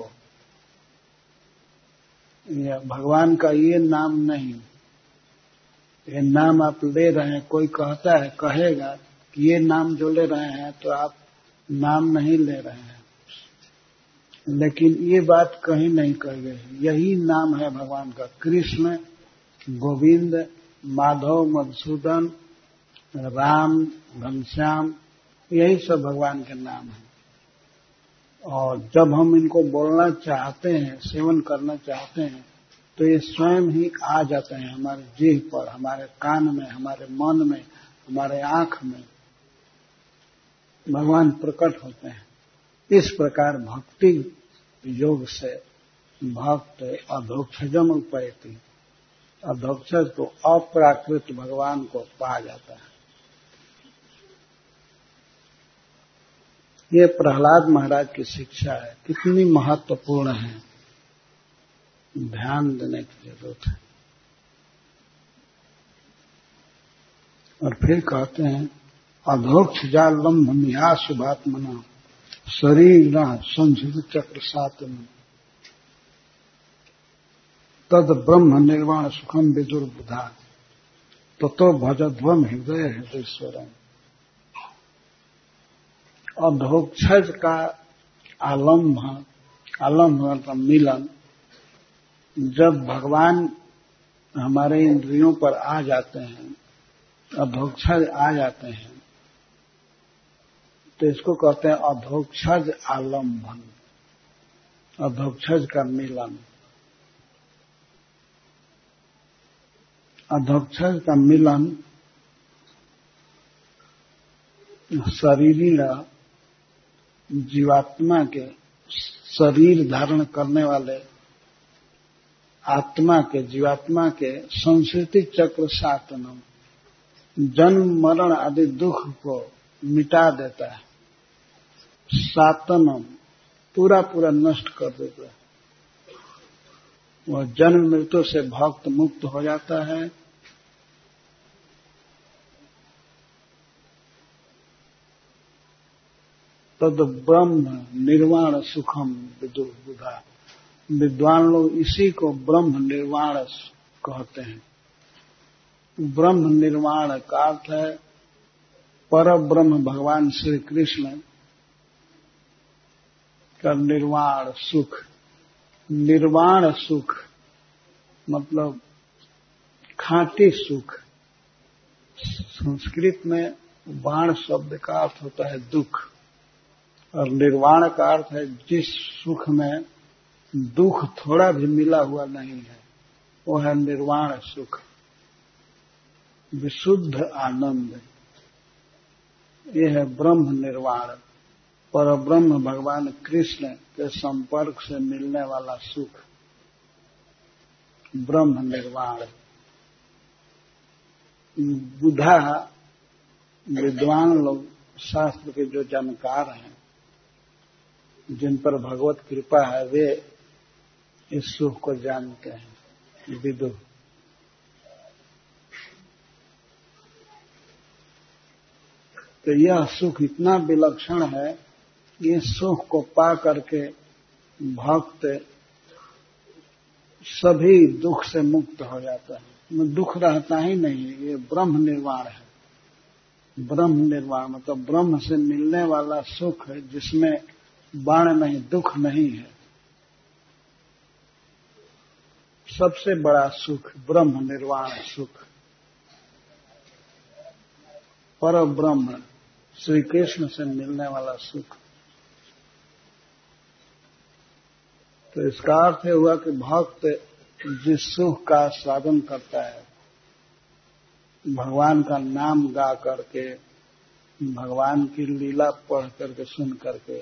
या भगवान का ये नाम नहीं, ये नाम आप ले रहे हैं। कोई कहता है, कहेगा कि ये नाम जो ले रहे हैं तो आप नाम नहीं ले रहे हैं, लेकिन ये बात कहीं नहीं कही गई। यही नाम है भगवान का। कृष्ण, गोविंद, माधव, मधुसूदन, राम, घनश्याम, यही सब भगवान के नाम हैं। और जब हम इनको बोलना चाहते हैं, सेवन करना चाहते हैं, तो ये स्वयं ही आ जाते हैं हमारे जीभ पर, हमारे कान में, हमारे मन में, हमारे आंख में भगवान प्रकट होते हैं। इस प्रकार भक्ति योग से भक्त अधोक्षजम उपैति, अधोक्षज को अप्राकृत भगवान को पा जाता है। ये प्रहलाद महाराज की शिक्षा है, कितनी महत्वपूर्ण है, ध्यान देने की जरूरत है। और फिर कहते हैं अधोक्षजालंब मिहा शुभात्मना शरीर संस्कृत चक्र सातम तद ब्रह्म निर्वाण सुखम विदुर्बुधा ततो भजध्वम हृदय हृदयश्वरम। अधोक्षज का आलम्भ, आलम्भ मतलब मिलन, जब भगवान हमारे इंद्रियों पर आ जाते हैं, अधोक्षज आ जाते हैं, तो इसको कहते हैं अधोक्षज आलम्भन, अधोक्षज का मिलन। अधोक्षज का मिलन शरीर जीवात्मा के, शरीर धारण करने वाले आत्मा के, जीवात्मा के संस्कृति चक्र सातनम, जन्म मरण आदि दुख को मिटा देता है। सातनम पूरा पूरा नष्ट कर देता है। वह जन्म मृत्यु से भक्त मुक्त हो जाता है। तद ब्रह्म निर्वाण सुखम विदुर्बुधा, विद्वान लोग इसी को ब्रह्म निर्वाण कहते हैं। ब्रह्म निर्वाण का अर्थ है पर ब्रह्म भगवान श्री कृष्ण का निर्वाण सुख। निर्वाण सुख मतलब खांटी सुख। संस्कृत में वाण शब्द का अर्थ होता है दुख, और निर्वाण का अर्थ है जिस सुख में दुख थोड़ा भी मिला हुआ नहीं है, वो है निर्वाण सुख, विशुद्ध आनंद। ये है ब्रह्म निर्वाण, पर ब्रह्म भगवान कृष्ण के संपर्क से मिलने वाला सुख, ब्रह्म निर्वाण। बुधा विद्वान लोग, शास्त्र के जो जानकार हैं, जिन पर भगवत कृपा है, वे इस सुख को जानते हैं। विदु तो यह सुख इतना विलक्षण है, ये सुख को पा करके भक्त सभी दुख से मुक्त हो जाता है। दुख रहता ही नहीं, ये ब्रह्म निर्वाण है। ब्रह्म निर्वाण मतलब ब्रह्म से मिलने वाला सुख है, जिसमें बाण नहीं, दुख नहीं है। सबसे बड़ा सुख ब्रह्म निर्वाण सुख, पर ब्रह्म श्री कृष्ण से मिलने वाला सुख। तो इसका अर्थ हुआ कि भक्त जिस सुख का साधन करता है, भगवान का नाम गा करके, भगवान की लीला पढ़ करके, सुन करके,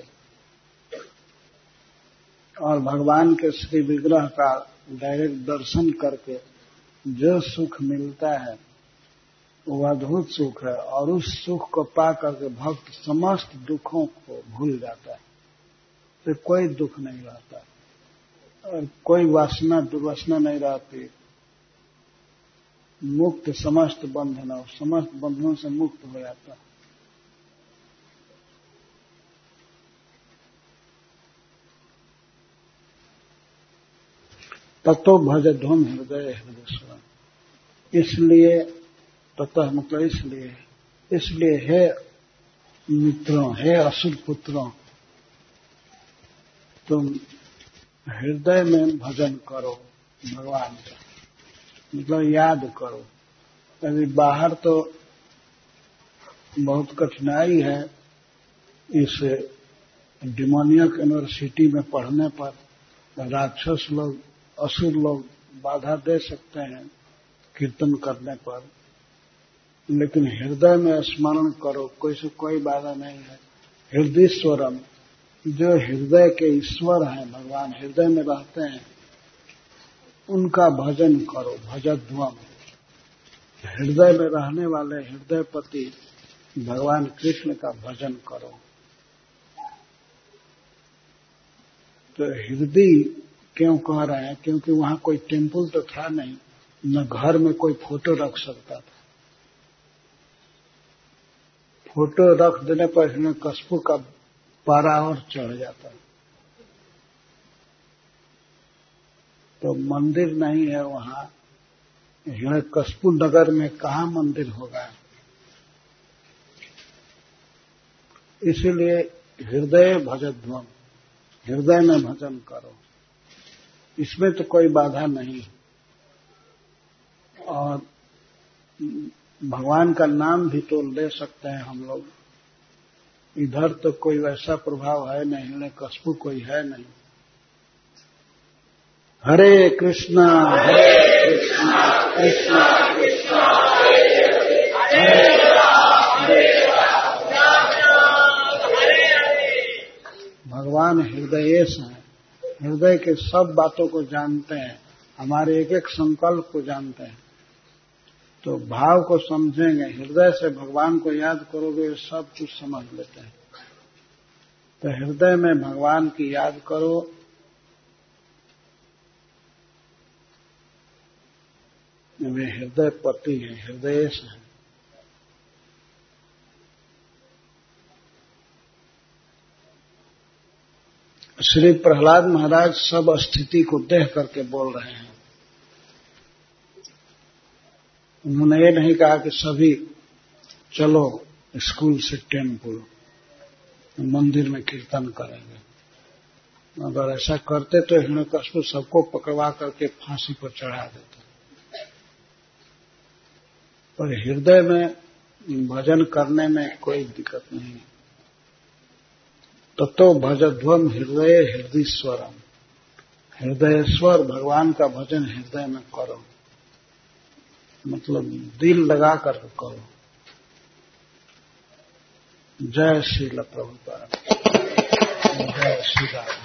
और भगवान के श्री विग्रह का डायरेक्ट दर्शन करके जो सुख मिलता है वो अद्भुत सुख है, और उस सुख को पा करके भक्त समस्त दुखों को भूल जाता है, तो कोई दुख नहीं रहता और कोई वासना दुर्वासना नहीं रहती। मुक्त समस्त बंधनों, समस्त बंधनों से मुक्त हो जाता है। ततो भजध्वम हृदय हृदय। इसलिए ततः मतलब इसलिए इसलिए हे मित्रों, हे असुर पुत्रों, तुम हृदय में भजन करो भगवान का, मतलब याद करो। अभी बाहर तो बहुत कठिनाई है, इस डिमोनियक यूनिवर्सिटी में पढ़ने पर राक्षस लोग, असुर लोग बाधा दे सकते हैं कीर्तन करने पर, लेकिन हृदय में स्मरण करो, कोई से कोई बाधा नहीं है। हृदयश्वरम, जो हृदय के ईश्वर हैं भगवान, हृदय में रहते हैं, उनका भजन करो। भजध्वम, हृदय में रहने वाले हृदयपति भगवान कृष्ण का भजन करो। तो हृदय क्यों कह रहे हैं? क्योंकि वहां कोई टेम्पल तो था नहीं, न घर में कोई फोटो रख सकता था। फोटो रख देने पर हिरण्यकश्यप का पारा और चढ़ जाता है। तो मंदिर नहीं है वहां, हिरण्यकश्यप नगर में कहाँ मंदिर होगा? इसीलिए हृदय भजध्वम, हृदय में भजन करो, इसमें तो कोई बाधा नहीं। और भगवान का नाम भी तो ले सकते हैं हम लोग। इधर तो कोई वैसा प्रभाव है नहीं, हिरण्यकश्यप कोई है नहीं। हरे कृष्णा हरे कृष्णा कृष्णा कृष्णा हरे हरे राम हरे राम राम हरे हरे। भगवान हृदयेश हैं, हृदय के सब बातों को जानते हैं, हमारे एक एक संकल्प को जानते हैं। तो भाव को समझेंगे, हृदय से भगवान को याद करोगे, सब कुछ समझ लेते हैं। तो हृदय में भगवान की याद करो। वे हृदय पति हैं, हृदयेश हैं। श्री प्रहलाद महाराज सब स्थिति को देख करके बोल रहे हैं। उन्होंने ये नहीं कहा कि सभी चलो स्कूल से टेम्पल, मंदिर में कीर्तन करेंगे। अगर ऐसा करते तो हिरण्यकश्यप सबको पकड़वा करके फांसी पर चढ़ा देते। पर हृदय में भजन करने में कोई दिक्कत नहीं। ततो भजध्वम हृदय हृदयश्वरम, हृदयेश्वर भगवान का भजन हृदय में करो, मतलब दिल लगा कर करो। जय श्रील प्रभुपाद, जय श्री राम।